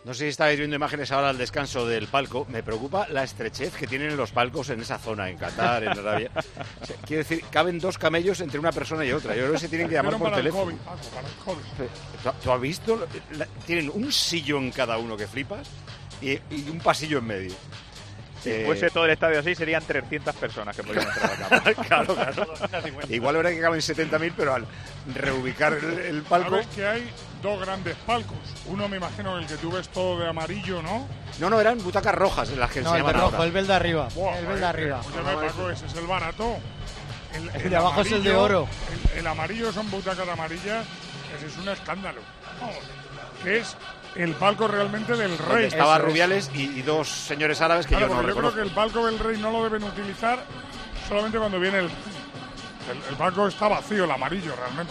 No sé si estáis viendo imágenes ahora al descanso del palco. Me preocupa la estrechez que tienen los palcos en esa zona, en Qatar, en Arabia. O sea, quiere decir, caben 2 camellos entre una persona y otra. Yo creo que se tienen que llamar por teléfono. Para el COVID. ¿Tú has visto? Tienen un sillón cada uno que flipas y un pasillo en medio. Si fuese todo el estadio así, serían 300 personas que podrían entrar a la cámara. Claro. Igual habrá que caben 70.000, pero al reubicar el palco... Sabes que hay 2 grandes palcos. Uno me imagino el que tú ves todo de amarillo, ¿no? No, eran butacas rojas en las que se llaman rojo, ahora. el de arriba. Buah, el de arriba. Escúchame, Paco, ese es el barato. El de abajo es el de oro. El amarillo son butacas amarillas. Ese es un escándalo. Vamos, que es el palco realmente del rey. Donde estaba Rubiales y 2 señores árabes que yo no reconozco. Yo creo que el palco del rey no lo deben utilizar solamente cuando viene el palco está vacío, el amarillo realmente.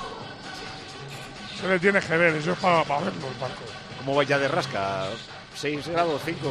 Se le tiene que ver, eso es para verlo el palco. ¿Cómo vais ya de rasca? ¿6 grados, 5?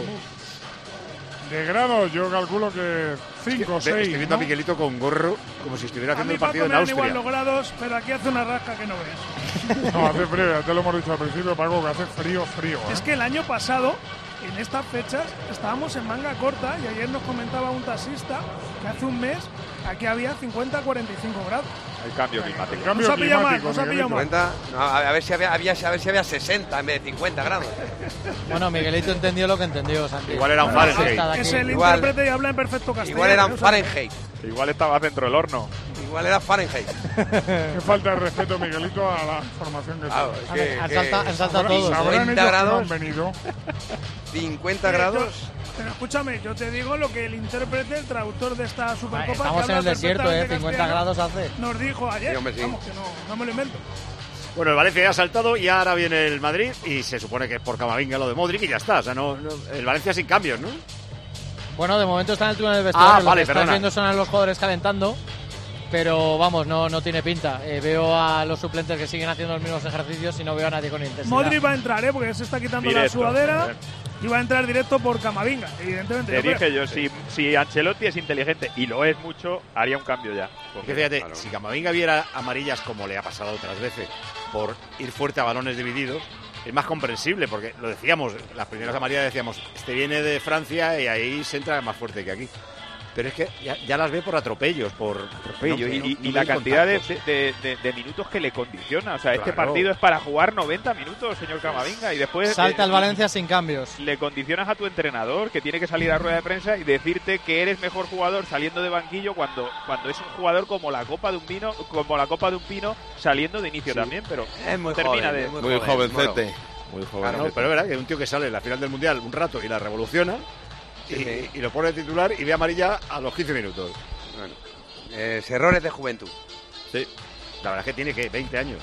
De grados yo calculo que 5 o 6. Estoy viendo a Miguelito con gorro como si estuviera haciendo el partido en Austria. A mí me dan igual los grados, pero aquí hace una rasca que no ves. No, hace frío, ya te lo hemos dicho al principio, Paco, que hace frío. Es que el año pasado, en estas fechas, estábamos en manga corta y ayer nos comentaba un taxista que hace un mes aquí había 50-45 grados. El cambio climático. El cambio climático. Nos ha pillado mal. No, a ver si había 60 en vez de 50 grados. Bueno, Miguelito entendió lo que entendió, Santi. Igual era un Fahrenheit. Es el intérprete y habla en perfecto castellano. Igual era un Fahrenheit. Igual estaba dentro del horno. Igual era Fahrenheit. Qué falta de respeto, Miguelito, a la formación que tiene. Han saltado todos. ¿Sabrán 50 ellos grados? que no han venido? 50 grados. Pero escúchame, yo te digo lo que el intérprete, el traductor de esta Supercopa... Estamos en el desierto, 50 grados hace. Nos dijo ayer, Sí, hombre, sí. Vamos, que no me lo invento. Bueno, el Valencia ya ha saltado y ahora viene el Madrid y se supone que es por Camavinga lo de Modric y ya está. O sea, el Valencia sin cambios, ¿no? Bueno, de momento está en el túnel del vestuario. Vale, lo que estás viendo son a los jugadores calentando. Pero vamos, no tiene pinta. Veo a los suplentes que siguen haciendo los mismos ejercicios y no veo a nadie con intensidad. Modric va a entrar, porque se está quitando la sudadera y va a entrar directo por Camavinga, evidentemente. Te dije yo, si Ancelotti es inteligente, y lo es mucho, haría un cambio ya. Porque fíjate, si Camavinga viera amarillas como le ha pasado otras veces por ir fuerte a balones divididos, es más comprensible, porque lo decíamos, las primeras amarillas decíamos, este viene de Francia y ahí se entra más fuerte que aquí. Pero es que ya las ve por atropellos, y la cantidad de minutos que le condiciona. O sea, este partido es para jugar 90 minutos, señor Camavinga, y después... Salta el Valencia sin cambios. Le condicionas a tu entrenador, que tiene que salir a rueda de prensa y decirte que eres mejor jugador saliendo de banquillo cuando es un jugador como la copa de un pino saliendo de inicio también, pero es muy termina joven, de... Muy jovencete. Muy joven. Claro, pero es verdad que un tío que sale en la final del Mundial un rato y la revoluciona... Sí. Y lo pone de titular y ve amarilla a los 15 minutos. Bueno, errores de juventud. Sí, la verdad es que tiene que 20 años.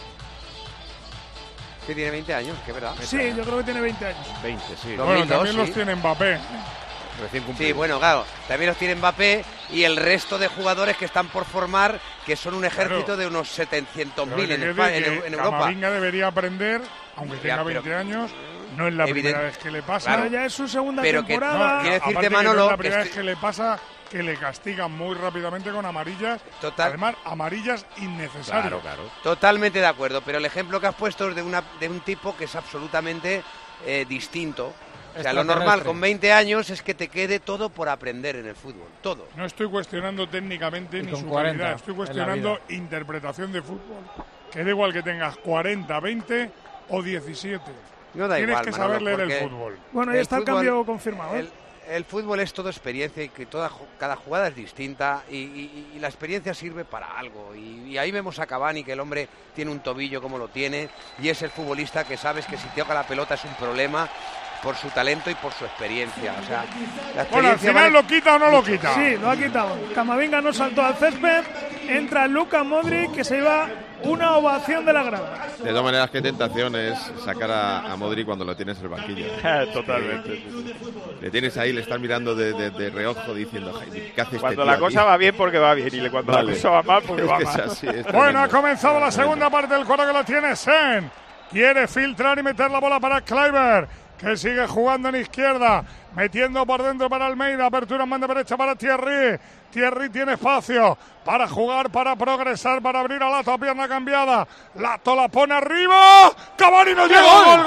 Sí, tiene 20 años, que es verdad. Sí, yo creo que tiene 20 años. 20, sí. 2002, Bueno, también sí. los tiene Mbappé. Recién cumplido. Sí, bueno, claro, también los tiene Mbappé y el resto de jugadores que están por formar, que son un ejército de unos 700.000 en Europa. Camavinga debería aprender, aunque tenga 20 años, no es la primera vez que le pasa. Pero ya es su segunda Pero temporada. quiero decirte, Aparte Manolo, que no es la primera vez que le pasa, que le castigan muy rápidamente con amarillas. Total. Además, amarillas innecesarias. Claro. Totalmente de acuerdo, pero el ejemplo que has puesto es de un tipo que es absolutamente distinto. O sea, lo normal con 20 años es que te quede todo por aprender en el fútbol, todo. No estoy cuestionando técnicamente Y ni con su 40 calidad, estoy en la cuestionando vida. interpretación de fútbol. Que da igual que tengas 40, 20 o 17. No da Tienes igual, que Manolo, saber leer porque el fútbol. Bueno, ya está el fútbol- cambio confirmado. El fútbol es todo experiencia y que cada jugada es distinta y la experiencia sirve para algo. Y ahí vemos a Cavani, que el hombre tiene un tobillo como lo tiene y es el futbolista que sabes que si toca la pelota es un problema por su talento y por su experiencia. O sea, la Bueno, al experiencia final lo quita o no lo quita. Sí, lo ha quitado. Camavinga no saltó al césped. Entra Luka Modric, que se lleva una ovación de la grada. De todas maneras, qué tentación es sacar a Modric cuando lo tienes en el banquillo. Totalmente. Le tienes ahí, le estás mirando de reojo diciendo, ¿qué hace Cuando este la tío cosa aquí? va bien porque va bien y cuando Vale. la cosa va mal porque Es va que es mal. así, es Bueno, ha tremendo. comenzado la segunda parte del cuadro que lo tiene Sen. Quiere filtrar y meter la bola para Kluivert. que sigue jugando en izquierda, metiendo por dentro para Almeida, apertura en mano derecha para Thierry. Thierry tiene espacio para jugar, para progresar, para abrir a Lato a pierna cambiada. Lato la pone arriba. Cavani no llega. Gol.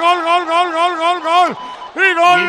Y gol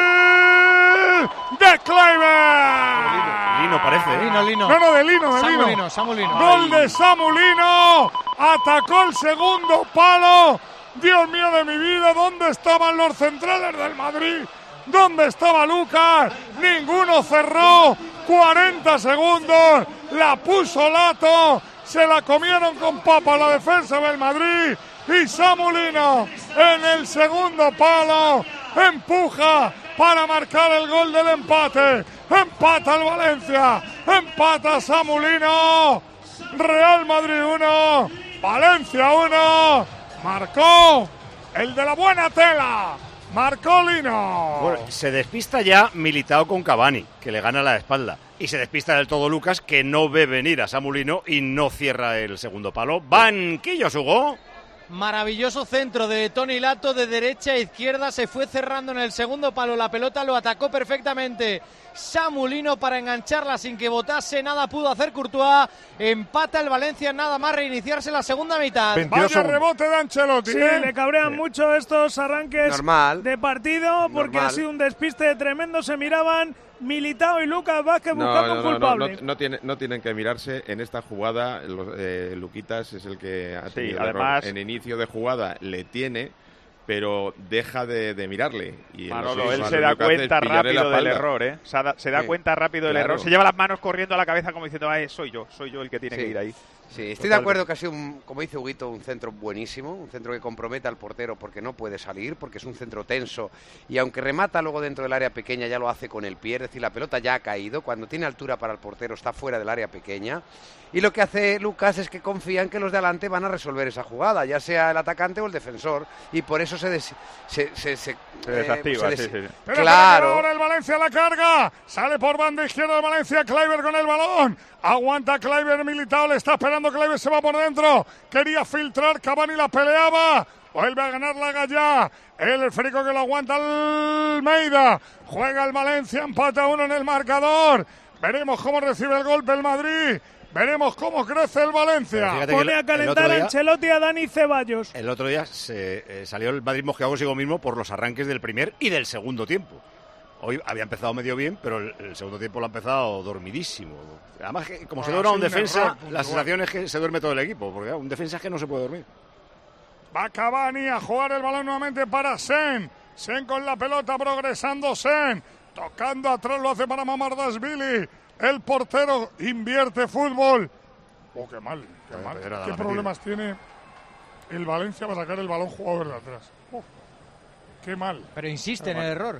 de Kluivert. Lino parece. Lino. No, de Lino. Samu Lino. Gol de Samu Lino. Atacó el segundo palo. Dios mío de mi vida, ¿dónde estaban los centrales del Madrid? ¿Dónde estaba Lucas? Ninguno cerró. 40 segundos. La puso Lato. Se la comieron con papa la defensa del Madrid. Y Samu Lino en el segundo palo empuja para marcar el gol del empate. Empata el Valencia. Empata Samu Lino. Real Madrid 1. Valencia 1. Marcó el de la buena tela. Marcó Lino. Bueno, se despista ya Militao con Cavani, que le gana la espalda. Y se despista del todo Lucas, que no ve venir a Samu Lino y no cierra el segundo palo. Banquillo, Hugo. Maravilloso centro de Toni Lato de derecha a izquierda, se fue cerrando en el segundo palo, la pelota lo atacó perfectamente Samu Lino para engancharla sin que botase, nada pudo hacer Courtois, empata el Valencia, nada más reiniciarse la segunda mitad. Vaya rebote de Ancelotti. Sí, le cabrean mucho estos arranques de partido porque ha sido un despiste tremendo, se miraban Militao y Lucas Vázquez buscando culpable. No tienen que mirarse en esta jugada. Luquitas es el que ha tenido además, error. En inicio de jugada le tiene, pero deja de mirarle. Y Manolo, él se da cuenta rápido del error, ¿eh? Se da cuenta rápido del error. Se lleva las manos corriendo a la cabeza como diciendo, soy yo el que tiene que ir ahí. Sí, estoy de acuerdo que ha sido, como dice Huguito, un centro buenísimo, un centro que compromete al portero porque no puede salir, porque es un centro tenso y aunque remata luego dentro del área pequeña ya lo hace con el pie, es decir, la pelota ya ha caído, cuando tiene altura para el portero está fuera del área pequeña y lo que hace Lucas es que confía en que los de adelante van a resolver esa jugada, ya sea el atacante o el defensor y por eso se desactiva. Claro. Ahora el Valencia la carga, sale por banda izquierda el Valencia, Kluivert con el balón, aguanta Kluivert, Militao le está esperando, Kluivert se va por dentro, quería filtrar, Cavani la peleaba, vuelve a ganar la Gallá, el frico que lo aguanta Almeida, juega el Valencia, empata 1 en el marcador, veremos cómo recibe el golpe el Madrid, veremos cómo crece el Valencia. Pone a calentar a Ancelotti a Dani Ceballos. El otro día salió el Madrid mosqueado consigo mismo por los arranques del primer y del segundo tiempo. Hoy había empezado medio bien, pero el segundo tiempo lo ha empezado dormidísimo. Además, como se duerma un defensa, la sensación es que se duerme todo el equipo, porque un defensa es que no se puede dormir. Va Cavani a jugar el balón nuevamente para Sen. Sen con la pelota progresando, Sen. Tocando atrás lo hace para Mamardashvili. El portero invierte fútbol. Oh, qué mal. ¿Qué problemas tiene el Valencia para sacar el balón jugado desde atrás? Oh, qué mal. Pero insiste en el error.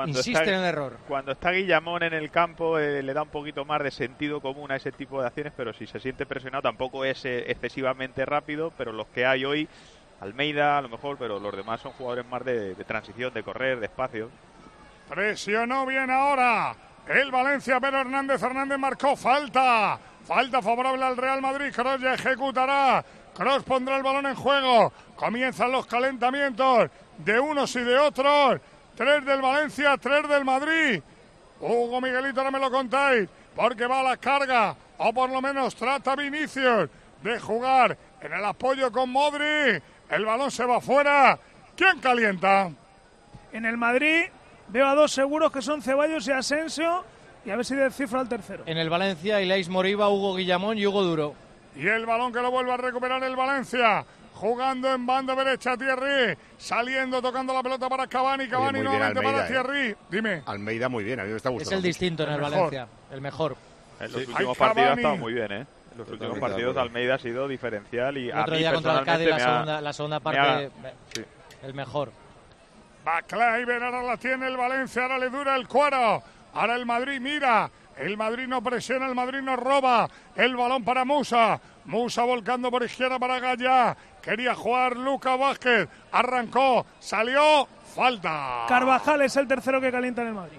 Cuando está Guillamón en el campo le da un poquito más de sentido común a ese tipo de acciones, pero si se siente presionado tampoco es excesivamente rápido, pero los que hay hoy, Almeida a lo mejor, pero los demás son jugadores más de transición, de correr, de espacio. Presionó bien ahora el Valencia, pero Hernández marcó falta favorable al Real Madrid. Kroos ya ejecutará, Kroos pondrá el balón en juego, comienzan los calentamientos de unos y de otros. 3 del Valencia, 3 del Madrid. Hugo, Miguelito, ahora me lo contáis, porque va a la carga, o por lo menos trata Vinicius de jugar en el apoyo con Modric. El balón se va fuera. ¿Quién calienta? En el Madrid veo a 2 seguros que son Ceballos y Asensio, y a ver si descifra el tercero. En el Valencia, Ilais Moriba, Hugo Guillamón y Hugo Duro. Y el balón que lo vuelve a recuperar el Valencia. Jugando en banda derecha Thierry, saliendo, tocando la pelota para Cavani, nuevamente para Thierry. Dime. Almeida muy bien, a mí me está gustando. Es el distinto en el Valencia, el mejor. En los últimos partidos ha estado muy bien, ¿eh? En los últimos partidos Almeida ha sido diferencial y el otro día contra el Cádiz la segunda parte el mejor. Va Kluivert, ahora la tiene el Valencia, ahora le dura el cuero. Ahora el Madrid mira, el Madrid no presiona, el Madrid no roba. El balón para Musa volcando por izquierda para Gallá. Quería jugar Lucas Vázquez, arrancó, salió, falta. Carvajal es el tercero que calienta en el Madrid.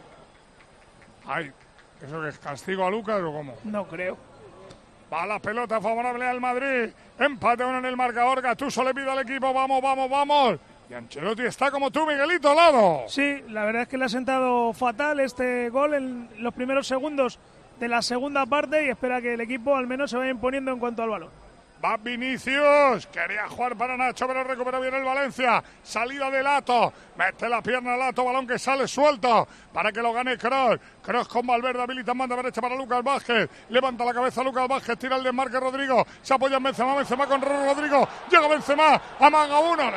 Ay, ¿eso que es castigo a Lucas o cómo? No creo. Va la pelota favorable al Madrid. Empate 1 en el marcador. Gattuso le pide al equipo, vamos. Y Ancelotti está como tú, Miguelito, al lado. Sí, la verdad es que le ha sentado fatal este gol en los primeros segundos de la segunda parte y espera que el equipo al menos se vaya imponiendo en cuanto al balón. Va Vinicius, quería jugar para Nacho, pero recupera bien el Valencia. Salida de Lato, mete la pierna a Lato, balón que sale suelto para que lo gane Kroos. Kroos con Valverde, habilita en banda derecha para Lucas Vázquez. Levanta la cabeza Lucas Vázquez, tira el desmarque Rodrigo. Se apoya en Benzema, Benzema con Rodrigo. Llega Benzema, amaga uno,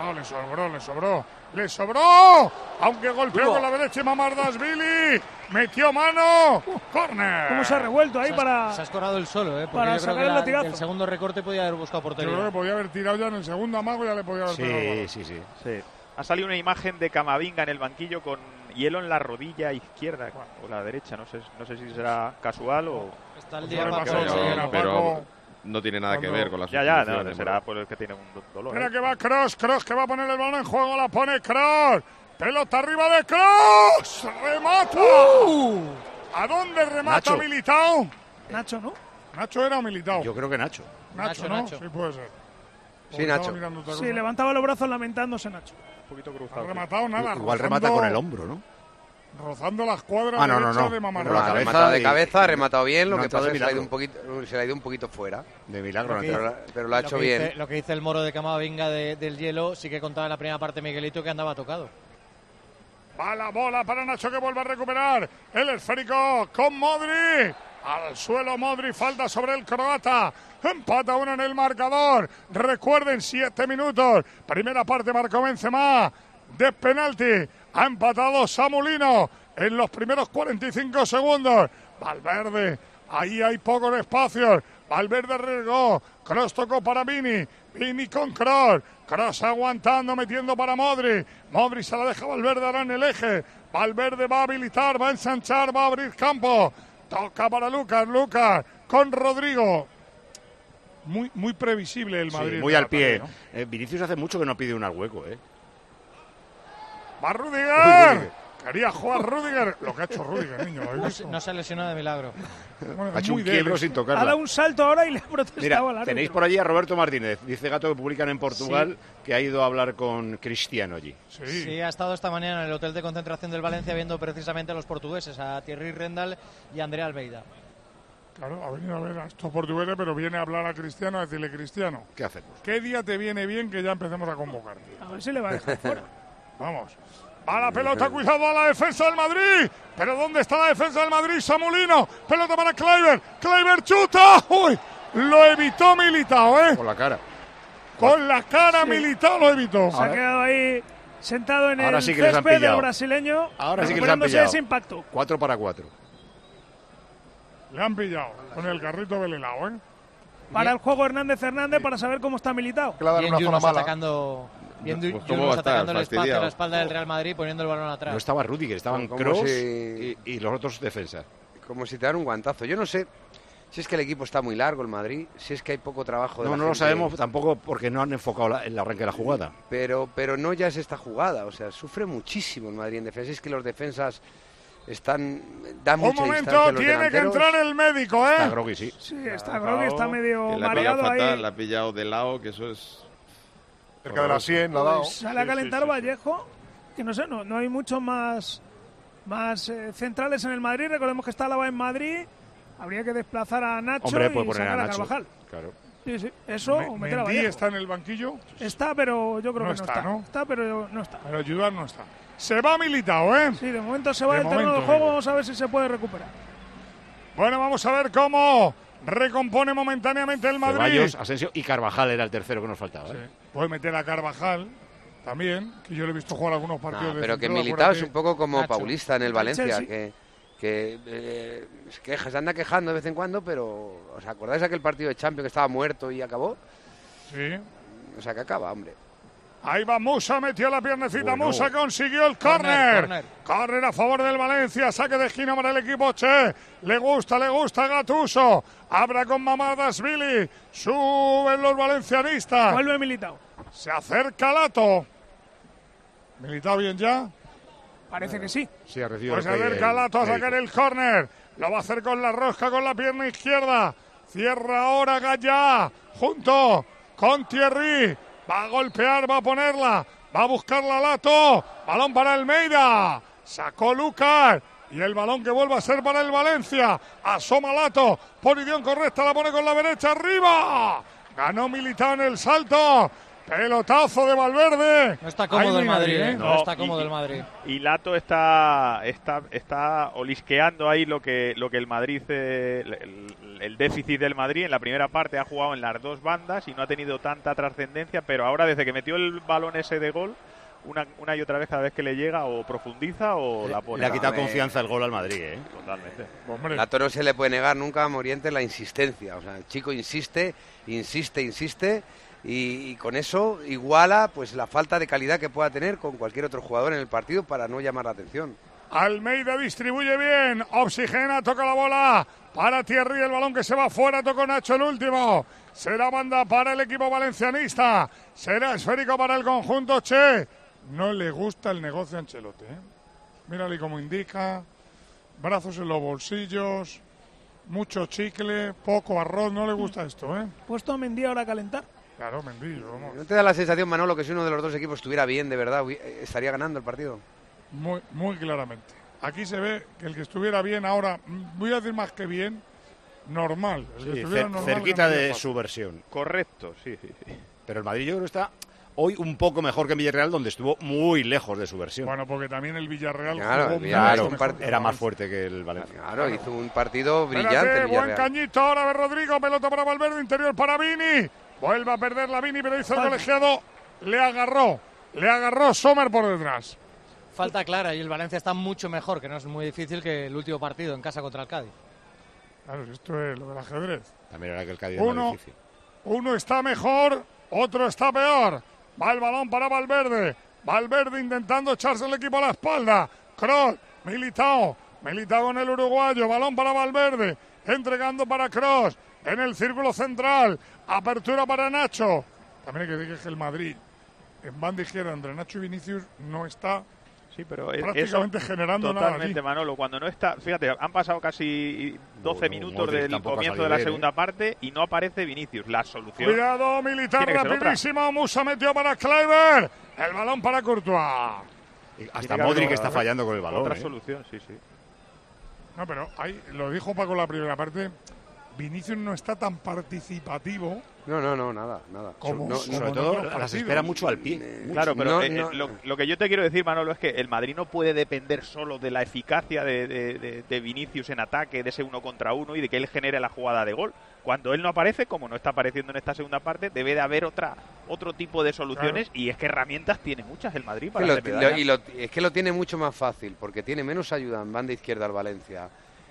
le sobró. Aunque golpeó con la derecha y Mamardashvili. Metió mano. Córner. ¿Cómo se ha revuelto ahí para...? Se ha escorado el solo, porque para yo creo sacar el latigazo. el segundo recorte podía haber buscado portería. Yo creo que podía haber tirado ya en el segundo amago, ya le podía haber pegado. Sí. Ha salido una imagen de Camavinga en el banquillo con hielo en la rodilla izquierda o la derecha. No sé si será casual o... Está el día pero no tiene nada que ver con la sustitución. No, será por el que tiene un dolor. Mira que va Kroos que va a poner el balón en juego, la pone Kroos. Pelota arriba de Kroos. ¡Remata! ¿A dónde remata Nacho. Militao? Nacho, ¿no? ¿Nacho era o Militao? Yo creo que Nacho. Nacho, ¿no? Sí, puede ser. Sí, Nacho. Sí, levantaba los brazos lamentándose Nacho. Un poquito No cruzado. ha rematado nada. Igual remata con el hombro, ¿no? Rozando la escuadra no, derecha no. de Con la Mamardashvili. cabeza de cabeza, ha rematado bien, lo no que ha entrado pasa es que de se le ha ido un poquito fuera. De milagro. Pero lo ha hecho bien. Lo que dice el moro de Camavinga del hielo, sí que contaba en la primera parte Miguelito que andaba tocado. Va la bola para Nacho que vuelve a recuperar el esférico con Modric. Al suelo Modric, falta sobre el croata. Empata uno en el marcador. Recuerden, 7 minutos. Primera parte marcó Benzema. De penalti. Ha empatado Samulino en los primeros 45 segundos. Valverde. Ahí hay pocos espacios. Valverde arriesgó. Kroos tocó para Vini. Vini con Kroos. Kroos aguantando, metiendo para Modric. Modric se la deja Valverde ahora en el eje. Valverde va a habilitar, va a ensanchar, va a abrir campo. Toca para Lucas. Lucas con Rodrigo. Muy previsible el Madrid. Sí, muy al pie. ¿No? Vinicius hace mucho que no pide un al hueco, Va Rudiger. Quería jugar Rudiger. Lo que ha hecho Rudiger, niño. No se ha lesionado de milagro. Ha hecho un quiebro sin tocarla. Ha dado un salto ahora y le ha protestado al árbitro. Tenéis por allí a Roberto Martínez. Dice Gato que publican en Portugal que ha ido a hablar con Cristiano allí. Sí, ha estado esta mañana en el hotel de concentración del Valencia viendo precisamente a los portugueses, a Thierry Rendal y a Andrea Almeida. Claro, ha venido a ver a estos portugueses, pero viene a hablar a Cristiano, a decirle: Cristiano, ¿qué hacemos? ¿Qué día te viene bien que ya empecemos a convocarte? A ver si le va a dejar fuera. Vamos. Va la pelota, cuidado a la defensa del Madrid. Pero ¿dónde está la defensa del Madrid? Samulino. Pelota para Kluivert. Kluivert chuta. ¡Uy! Lo evitó Militao, Con la cara. Con la cara Militao lo evitó. Se ha quedado ahí sentado en ahora el sí que césped del brasileño. Ahora sí que les han pillado. Ese impacto. 4 para 4. Le han pillado con el carrito velelao, Para el juego Hernández para saber cómo está Militao. Bien Yunus atacando... Yunus atacando el espacio a la espalda del Real Madrid, poniendo el balón atrás. No estaba Rudiger, estaban Kroos y los otros defensas. Como si te dan un guantazo. Yo no sé si es que el equipo está muy largo, el Madrid, si es que hay poco trabajo de la No lo sabemos tampoco porque no han enfocado el arranque de la jugada. Pero no ya es esta jugada, o sea, sufre muchísimo el Madrid en defensa. Es que los defensas dan mucha distancia a los tiene delanteros. Que entrar el médico, Está Grogui, sí. Sí, está Grogui, está medio la mareado fatal, ahí. la ha pillado de lado, que eso es... Cerca de la 100, la ha dado. Sale a calentar Vallejo, que no sé, no hay muchos más centrales en el Madrid. Recordemos que está Alaba en Madrid. Habría que desplazar a Nacho y sacar a Carvajal. Claro. Sí, eso o meter a Vallejo. ¿Está en el banquillo? Está, pero yo creo que no está. ¿no? Está, pero no está. Pero ayudar no está. Se va Militao, Sí, de momento se va del terreno del juego. Vamos a ver si se puede recuperar. Bueno, vamos a ver cómo recompone momentáneamente el Madrid. Ceballos, Asensio y Carvajal era el tercero que nos faltaba. Puede meter a Carvajal también, que yo le he visto jugar algunos partidos. Pero que Militao es un poco como Nacho. Paulista en el Valencia, que se anda quejando de vez en cuando, pero ¿os acordáis de aquel partido de Champions que estaba muerto y acabó? Sí. O sea, que acaba, hombre. Ahí va Musa, metió la piernecita, Musa consiguió el córner. Córner a favor del Valencia, saque de esquina para el equipo Che. Le gusta Gattuso. Abra con Mamardashvili. Suben los valencianistas. Vuelve Militao. Se acerca Lato. ¿Militao bien ya? Parece que sí. Sí, ha recibido. Pues se acerca Lato a sacar el córner. Lo va a hacer con la rosca, con la pierna izquierda. Cierra ahora Gallá. Junto con Thierry. Va a golpear, va a ponerla Va a buscarla Lato. Balón para Almeida. Sacó Lucas. Y el balón que vuelve a ser para el Valencia. Asoma Lato. Posición correcta. La pone con la derecha arriba. Ganó Militao en el salto. Pelotazo de Valverde. No está cómodo el Madrid, ¿eh? No está cómodo el Madrid. Y Lato está olisqueando ahí lo que el Madrid, el déficit del Madrid. En la primera parte ha jugado en las dos bandas y no ha tenido tanta trascendencia, pero ahora desde que metió el balón ese de gol, una y otra vez cada vez que le llega o profundiza o la pone. Le ha quitado confianza el gol al Madrid, ¿eh? Totalmente. Hombre. Lato no se le puede negar nunca a Morientes la insistencia. O sea, el chico insiste. Y con eso iguala pues la falta de calidad que pueda tener con cualquier otro jugador en el partido para no llamar la atención. Almeida distribuye bien, oxigena, toca la bola para Thierry, el balón que se va fuera, tocó Nacho el último. Será banda para el equipo valencianista, será esférico para el conjunto Che. No le gusta el negocio a Ancelotti, ¿eh? Mírale cómo indica, brazos en los bolsillos, mucho chicle, poco arroz, no le gusta esto, ¿eh? Puesto a Mendy ahora a calentar. Claro, Mendy, vamos. ¿No te da la sensación, Manolo, que si uno de los dos equipos estuviera bien, de verdad, estaría ganando el partido? Muy claramente. Aquí se ve que el que estuviera bien ahora, voy a decir más que bien, normal. El que estuviera normal, cerquita de su versión. Correcto, sí. Pero el Madrid yo creo que está hoy un poco mejor que en Villarreal, donde estuvo muy lejos de su versión. Bueno, porque también el Villarreal era más fuerte que el Valencia. Claro, hizo un partido brillante. Buen cañito ahora de Rodrigo, pelota para Valverde, interior para Vini. Vuelve a perder la Vini, pero hizo el colegiado. Le agarró Sommer por detrás. Falta clara y el Valencia está mucho mejor, que no es muy difícil que el último partido en casa contra el Cádiz. Claro, esto es lo del ajedrez. También era que el Cádiz es más difícil. Uno está mejor, otro está peor. Va el balón para Valverde. Valverde intentando echarse el equipo a la espalda. Kroos, Militao con el uruguayo. Balón para Valverde. Entregando para Kroos. En el círculo central. Apertura para Nacho. También hay que decir que el Madrid, en banda izquierda entre Nacho y Vinicius, no está Sí, pero prácticamente eso, generando totalmente, nada. Manolo, cuando no está, fíjate, han pasado casi 12 minutos del comienzo de la segunda parte y no aparece Vinicius. La solución. Cuidado, Militar rapidísimo. Musa metió para Kluivert. El balón para Courtois. Hasta Modric está fallando con el balón. Otra solución, sí. No, pero ahí lo dijo Paco en la primera parte. Vinicius no está tan participativo. No, nada. Sobre todo las espera mucho al pie. Claro, pero lo que yo te quiero decir, Manolo, es que el Madrid no puede depender solo de la eficacia de Vinicius en ataque, de ese 1 contra 1 y de que él genere la jugada de gol. Cuando él no aparece, como no está apareciendo en esta segunda parte, debe de haber otro tipo de soluciones, claro. Y es que herramientas tiene muchas el Madrid para es que lo tiene mucho más fácil, porque tiene menos ayuda en banda izquierda al Valencia.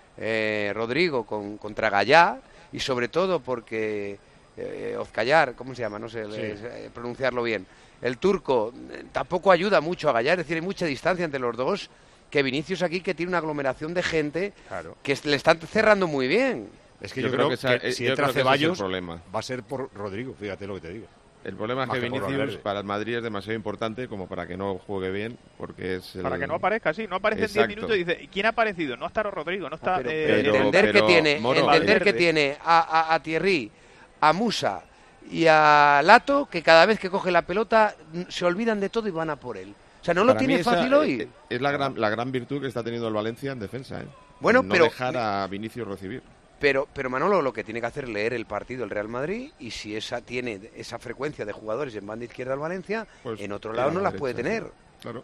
Rodrigo contra Gallá, y sobre todo porque Ozcayar, ¿cómo se llama? No sé pronunciarlo bien. El turco tampoco ayuda mucho a Gallá, es decir, hay mucha distancia entre los dos, que Vinicius aquí, que tiene una aglomeración de gente, claro, que le están cerrando muy bien. Es que yo creo que si entra Ceballos va a ser por Rodrigo, fíjate lo que te digo. El problema es que Vinicius para el Madrid es demasiado importante como para que no juegue bien, porque es para que no aparezca, no aparece en 10 minutos y dice, ¿quién ha aparecido? No está Rodrigo, no está... entender que tiene a Thierry, a Musa y a Lato, que cada vez que coge la pelota se olvidan de todo y van a por él. O sea, no lo tiene fácil hoy. Es la gran virtud que está teniendo el Valencia en defensa, ¿eh? Bueno, no dejar a Vinicius recibir. Pero Manolo, lo que tiene que hacer es leer el partido el Real Madrid, y si tiene esa frecuencia de jugadores en banda izquierda al Valencia, pues en otro lado no las puede tener. Claro.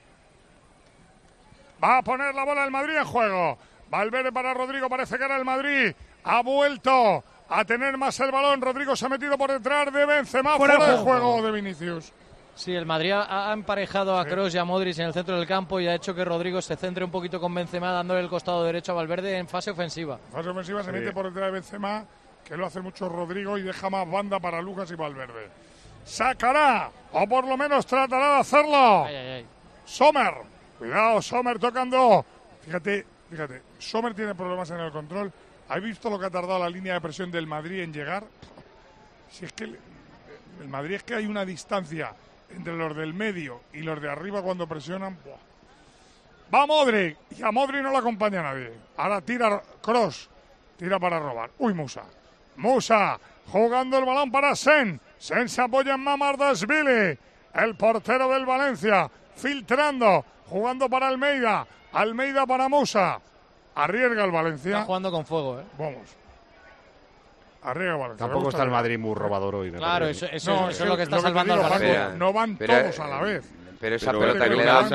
Va a poner la bola el Madrid en juego. Valverde para Rodrigo, parece que era el Madrid. Ha vuelto a tener más el balón. Rodrigo se ha metido por detrás de Benzema. Fuera de juego de Vinicius. Sí, el Madrid ha emparejado a Kroos y a Modric en el centro del campo y ha hecho que Rodrigo se centre un poquito con Benzema, dándole el costado derecho a Valverde en fase ofensiva. Fase ofensiva se mete por detrás de Benzema, que lo hace mucho Rodrigo, y deja más banda para Lucas y Valverde. Sacará, o por lo menos tratará de hacerlo. Sommer, cuidado, Sommer tocando. Fíjate, Sommer tiene problemas en el control. ¿Has visto lo que ha tardado la línea de presión del Madrid en llegar? Si es que el Madrid es que hay una distancia entre los del medio y los de arriba cuando presionan. ¡Buah! Va Modric, y a Modric no le acompaña nadie. Ahora tira Kroos, tira para robar. Uy, Musa jugando el balón para Sen se apoya en Mamardashvili. el portero del Valencia, filtrando, jugando para Almeida. Almeida para Musa. Arriesga el Valencia. Está jugando con fuego, Vamos. Arriesga el Valencia. Tampoco está el Madrid muy robador hoy. Claro, eso es lo que está salvando al Valencia. No van todos a la vez. Pero esa pelota que le da...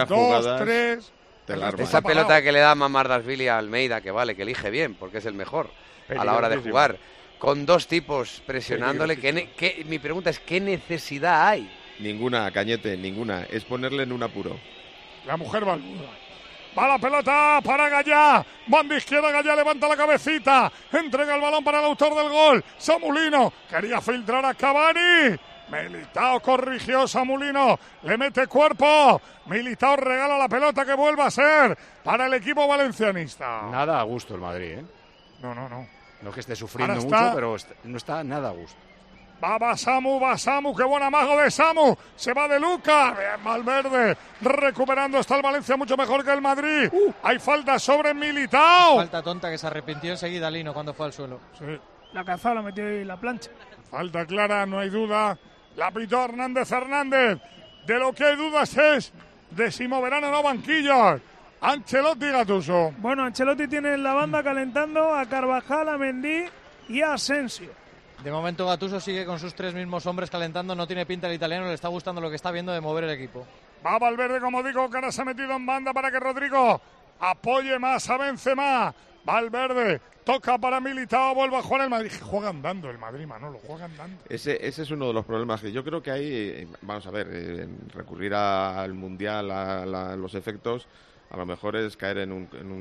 Esa pelota que le da Mamardashvili a Almeida, que vale, que elige bien, porque es el mejor a la hora de jugar. Con dos tipos presionándole. Mi pregunta es, ¿qué necesidad hay? Ninguna, Cañete, ninguna. Es ponerle en un apuro. La mujer Balbuda. Va la pelota para Gallá. Banda izquierda, Gallá levanta la cabecita. Entrega el balón para el autor del gol. Samulino. Quería filtrar a Cavani. Militao corrigió Samulino. Le mete cuerpo. Militao regala la pelota que vuelva a ser para el equipo valencianista. Nada a gusto el Madrid, ¿eh? No. No es que esté sufriendo mucho, pero no está nada a gusto. Va Samu, qué buen amago de Samu, se va de Lucas, bien Valverde, recuperando, está el Valencia mucho mejor que el Madrid, hay falta sobre Militao. Falta tonta que se arrepintió enseguida Lino cuando fue al suelo. Sí. La cazó, la metió y la plancha. Falta clara, no hay duda, la pitó Hernández, de lo que hay dudas es de si moverán o no banquillos. Ancelotti y Gattuso. Bueno, Ancelotti tiene en la banda calentando a Carvajal, a Mendy y a Asensio. De momento Gattuso sigue con sus tres mismos hombres calentando, no tiene pinta el italiano, le está gustando lo que está viendo de mover el equipo. Va Valverde, como digo, que ahora se ha metido en banda para que Rodrigo apoye más a Benzema. Valverde toca para Militao, vuelve a jugar el Madrid. Juega andando el Madrid, Manolo, juega andando. Ese es uno de los problemas que yo creo que hay, vamos a ver, recurrir al Mundial, a los efectos, a lo mejor es caer en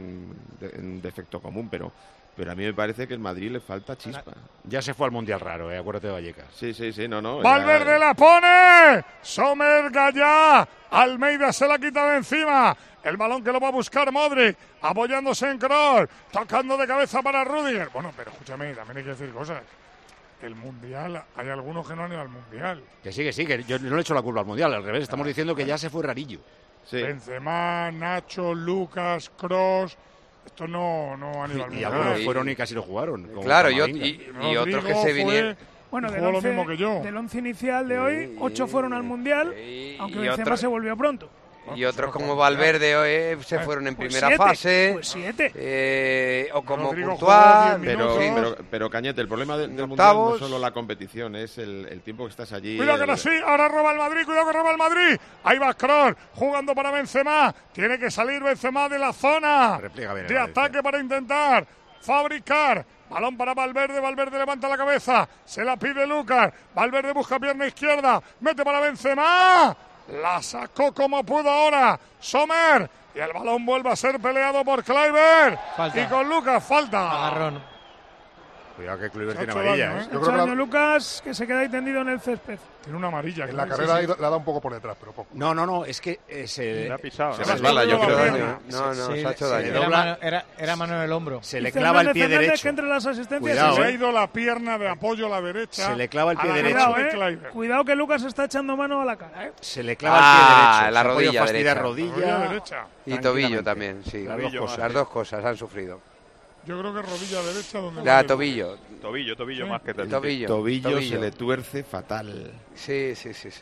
un defecto común, pero a mí me parece que el Madrid le falta chispa. Ya se fue al Mundial raro, acuérdate de Vallecas. Sí, no. Valverde la pone. Sommer, Gallá. Almeida se la quita de encima. El balón que lo va a buscar Modric, apoyándose en Kroos, tocando de cabeza para Rüdiger. Bueno, pero escúchame, también hay que decir cosas. El Mundial, hay algunos que no han ido al Mundial. Que sí, que yo no le he hecho la culpa al Mundial, al revés, estamos diciendo que ya se fue rarillo. Sí. Benzema, Nacho, Lucas, Kroos... Estos no han ido al Mundial. Y algunos fueron y casi lo jugaron. Claro, y otros que se vinieron... Bueno, del once inicial de hoy, 8 fueron al Mundial, aunque Benzema se volvió pronto. Y otros como Valverde se fueron en primera fase. Pues 7. O como Courtois. Pero Cañete, el problema del Mundial no es solo la competición, es el tiempo que estás allí. Cuidado que ahora sí, ahora roba el Madrid, cuidado que roba el Madrid. Ahí va Kroos, jugando para Benzema. Tiene que salir Benzema de la zona de ataque para intentar fabricar. Balón para Valverde, Valverde levanta la cabeza, se la pide Lucas. Valverde busca pierna izquierda, mete para Benzema. La sacó como pudo ahora Sommer. Y el balón vuelve a ser peleado por Kluivert. Y con Lucas falta. Agarrón. Cuidado que Kluivert tiene amarilla. Yo creo que Lucas, que se queda ahí tendido en el césped. Tiene una amarilla. En la carrera le ha dado un poco por detrás, pero poco. No, es que se ha pisado. Se resbala, yo creo. Se ha hecho daño. Era mano en el hombro. Se le clava el pie derecho. Que entre las asistencias. Cuidado, se le ha ido la pierna de apoyo a la derecha. Se le clava el pie derecho. Cuidado que Lucas está echando mano a la cara. Se le clava el pie derecho. La rodilla derecha. Rodilla derecha. Y tobillo también, sí. Las dos cosas han sufrido. Yo creo que rodilla derecha donde... Tobillo. Tobillo más que Tobillo se le tuerce fatal. Sí.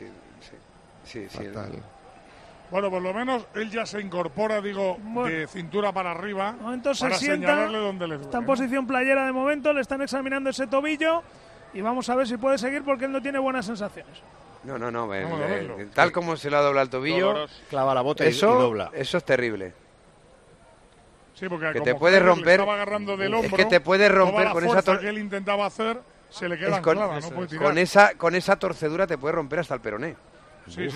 Fatal. Bueno, por lo menos él ya se incorpora, de cintura para arriba. Entonces para se sienta, señalarle donde le duele. está en posición playera de momento, le están examinando ese tobillo y vamos a ver si puede seguir porque él no tiene buenas sensaciones. No. Tal como se le ha doblado el tobillo, clava la bota y dobla. Eso es terrible. Sí, porque que te puede romper. Estaba agarrando del hombro, es que te puede romper con esa que él intentaba hacer, se le queda anclada, no puede tirar. Con esa torcedura te puede romper hasta el peroné. Sí.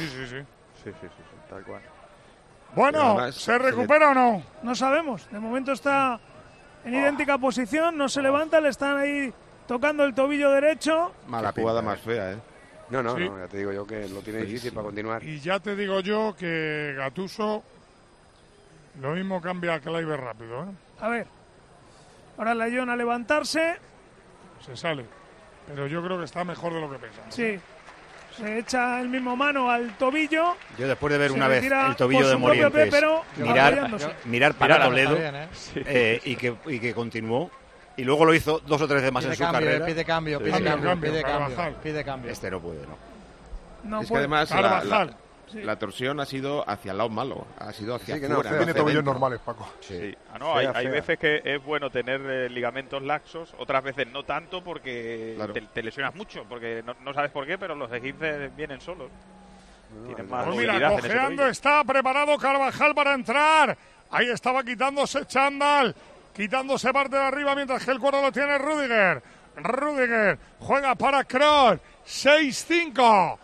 Tal cual. Bueno, además, ¿se recupera o no? No sabemos. De momento está en idéntica posición, no se levanta, le están ahí tocando el tobillo derecho. Mala jugada más fea, No, ya te digo yo que lo tiene difícil para continuar. Y ya te digo yo que Gattuso lo mismo cambia a Kluivert rápido, A ver, ahora la Jona a levantarse. Se sale, pero yo creo que está mejor de lo que pensamos. Sí, se echa el mismo mano al tobillo. Yo después de ver una vez el tobillo de Morientes, mirar para Toledo y que continuó. Y luego lo hizo 2 o 3 veces más en su carrera. Pide cambio. Este no puede, ¿no? Es que además la torsión ha sido hacia el lado malo, ha sido hacia afuera. Tiene tobillos normales, Paco. Sí. Hay veces que es bueno tener ligamentos laxos, otras veces no tanto porque te lesionas mucho, porque no sabes por qué, pero los esguinces vienen solos. Tienes más movilidad. Mira, cojeando está preparado Carvajal para entrar. Ahí estaba quitándose chándal, quitándose parte de arriba, mientras que el cuero lo tiene Rüdiger. Rüdiger juega para Kroos. 6-5,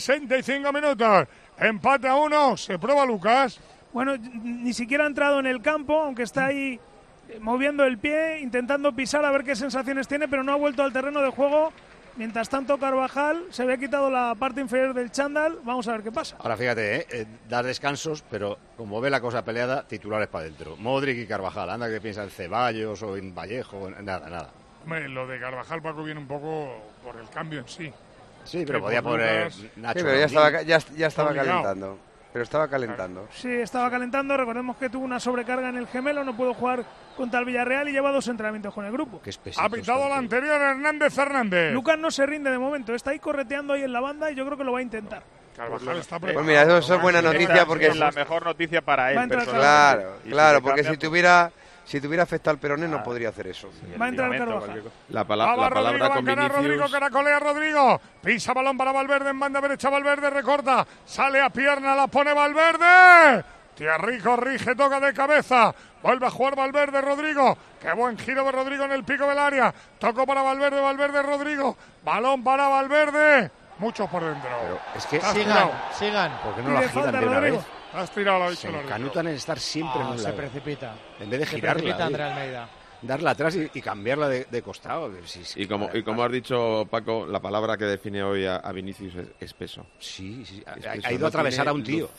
65 minutos. Empate a 1, se prueba Lucas. Bueno, ni siquiera ha entrado en el campo, aunque está ahí moviendo el pie, intentando pisar a ver qué sensaciones tiene, pero no ha vuelto al terreno de juego. Mientras tanto, Carvajal se había quitado la parte inferior del chándal. Vamos a ver qué pasa. Ahora fíjate, dar descansos, pero como ve la cosa peleada, titulares para adentro. Modric y Carvajal. Anda que piensa en Ceballos o en Vallejo, nada. Hombre, lo de Carvajal, Paco, viene un poco por el cambio en sí. Sí, pero podía poner Nacho. Sí, pero ya estaba calentando. Pero estaba calentando. Sí, estaba calentando. Recordemos que tuvo una sobrecarga en el gemelo, no pudo jugar contra el Villarreal y lleva 2 entrenamientos con el grupo. Ha pitado la anterior Hernández. Lucas no se rinde de momento, está ahí correteando ahí en la banda y yo creo que lo va a intentar. Carvajal está preparado. Pues mira, eso es buena noticia porque es la mejor noticia para él. Claro, porque si tuviera afectado al peroné no podría hacer eso. Va a entrar Carvajal. La palabra con Vinicius. Rodrigo, caracolea Rodrigo. Pisa balón para Valverde en banda derecha. Valverde recorta. Sale a pierna, la pone Valverde. Thierry corrige, toca de cabeza. Vuelve a jugar Valverde, Rodrigo. Qué buen giro de Rodrigo en el pico del área. Tocó para Valverde, Rodrigo. Balón para Valverde. Muchos por dentro. Pero es que sigan. ¿Por qué no la giran de una vez? Has tirado la bicha. Se encanutan en estar siempre en un lado. Se precipita. En vez de girarla, Andrea Almeida. Darla atrás y cambiarla de costado. Y como has dicho, Paco, la palabra que define hoy a Vinicius es peso. Sí. Espeso. Ha ido a atravesar a un tío.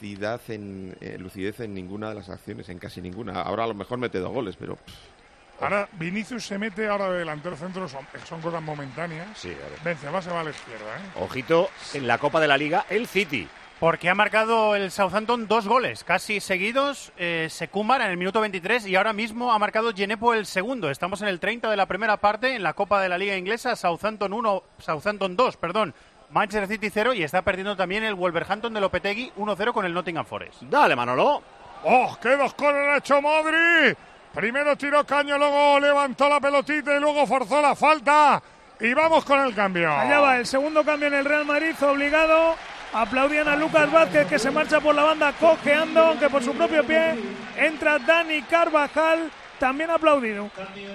Lucidez en ninguna de las acciones, en casi ninguna. Ahora a lo mejor mete 2 goles, pero... Ahora Vinicius se mete ahora de delantero centro, son cosas momentáneas. Sí, Benzema se va a la izquierda. Ojito, en la Copa de la Liga, el City. Porque ha marcado el Southampton 2 goles, casi seguidos. Sekumar en el minuto 23 y ahora mismo ha marcado Djenepo el segundo. Estamos en el 30 de la primera parte en la Copa de la Liga Inglesa. Southampton 2, Manchester City 0 y está perdiendo también el Wolverhampton de Lopetegui 1-0 con el Nottingham Forest. Dale, Manolo. ¡Oh, qué 2 goles ha hecho Modric! Primero tiró caño, luego levantó la pelotita y luego forzó la falta. Y vamos con el cambio. Allá va el segundo cambio en el Real Madrid, obligado. Aplaudían a Lucas Vázquez, que se marcha por la banda cojeando, aunque por su propio pie. Entra Dani Carvajal, también aplaudido.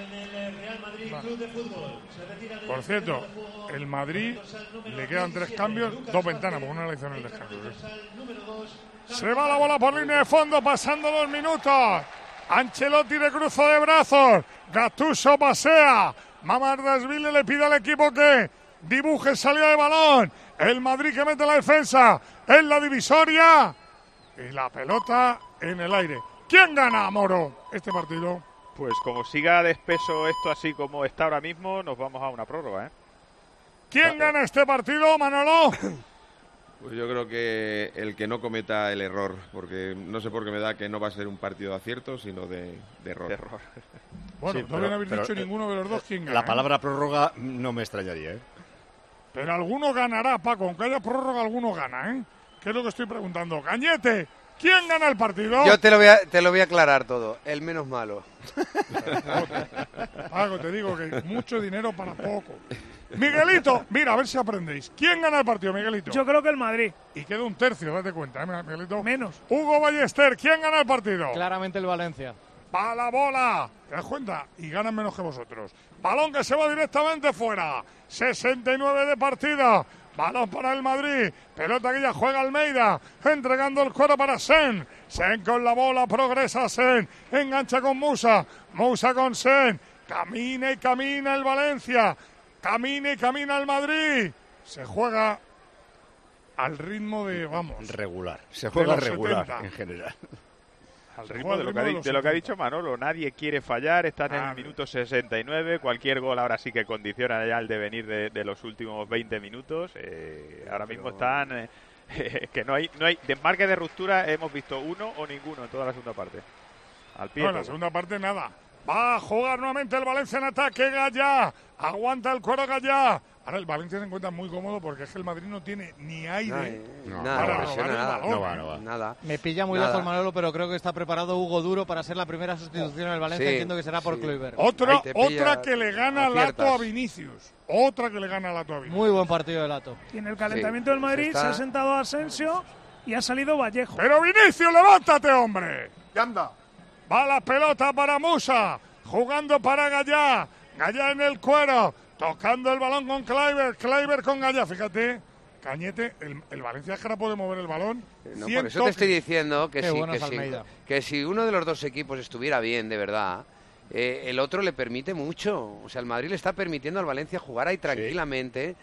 Por cierto, el Madrid le quedan 3 cambios, 2 ventanas, porque una la hizo en el descanso. Se va la bola por línea de fondo, pasando los minutos. Ancelotti de cruzo de brazos. Gattuso pasea. Mamardashvili le pide al equipo que dibuje salida de balón. El Madrid que mete la defensa en la divisoria. Y la pelota en el aire. ¿Quién gana, Moro, este partido? Pues como siga de espeso esto así como está ahora mismo, nos vamos a una prórroga, ¿Quién gana este partido, Manolo? Pues yo creo que el que no cometa el error, porque no sé por qué me da que no va a ser un partido de acierto, sino de error. Bueno, no deben haber dicho ninguno de los dos quién gana. La palabra prórroga no me extrañaría, Pero alguno ganará, Paco. Aunque haya prórroga, alguno gana, ¿Qué es lo que estoy preguntando? Gañete, ¿quién gana el partido? Yo te lo voy a aclarar todo. El menos malo. Paco, te digo que mucho dinero para poco. Miguelito, mira, a ver si aprendéis. ¿Quién gana el partido, Miguelito? Yo creo que el Madrid. Y queda un tercio, date cuenta, Miguelito. Menos. Hugo Ballester, ¿quién gana el partido? Claramente el Valencia. ¡Va la bola! ¿Te das cuenta? Y ganan menos que vosotros. Balón que se va directamente fuera. 69 de partida. Balón para el Madrid. Pelota que ya juega Almeida. Entregando el cuero para Sen. Sen con la bola. Progresa Sen. Engancha con Musa. Musa con Sen. Camina y camina el Valencia. Camina y camina el Madrid. Se juega al ritmo de, regular. Se juega regular 70. En general. Al ritmo de lo que ha dicho Manolo, nadie quiere fallar, están en el minuto 69, cualquier gol ahora sí que condiciona ya el devenir de los últimos 20 minutos, ahora mismo están, que no hay desmarque de ruptura, hemos visto uno o ninguno en toda la segunda parte. Al pie. No, en la segunda parte nada. Va a jugar nuevamente el Valencia en ataque, Gallá, aguanta el cuero Gallá, Ahora el Valencia se encuentra muy cómodo porque es que el Madrid no tiene ni aire nada. Nada. Me pilla muy lejos Manolo, pero creo que está preparado Hugo Duro para ser la primera sustitución en el Valencia. Entiendo que será por Kluivert. Otra que le gana Lato a Vinicius. Muy buen partido de Lato. Y en el calentamiento del Madrid se ha sentado Asensio y ha salido Vallejo. Pero Vinicius, levántate, hombre. Y anda. Va la pelota para Musa, jugando para Gallá. Gallá en el cuero, tocando el balón con Kluivert con Gallá. Fíjate, Cañete, el Valencia ahora puede mover el balón. No, por eso te estoy diciendo que si uno de los dos equipos estuviera bien, de verdad, el otro le permite mucho. O sea, el Madrid le está permitiendo al Valencia jugar ahí tranquilamente,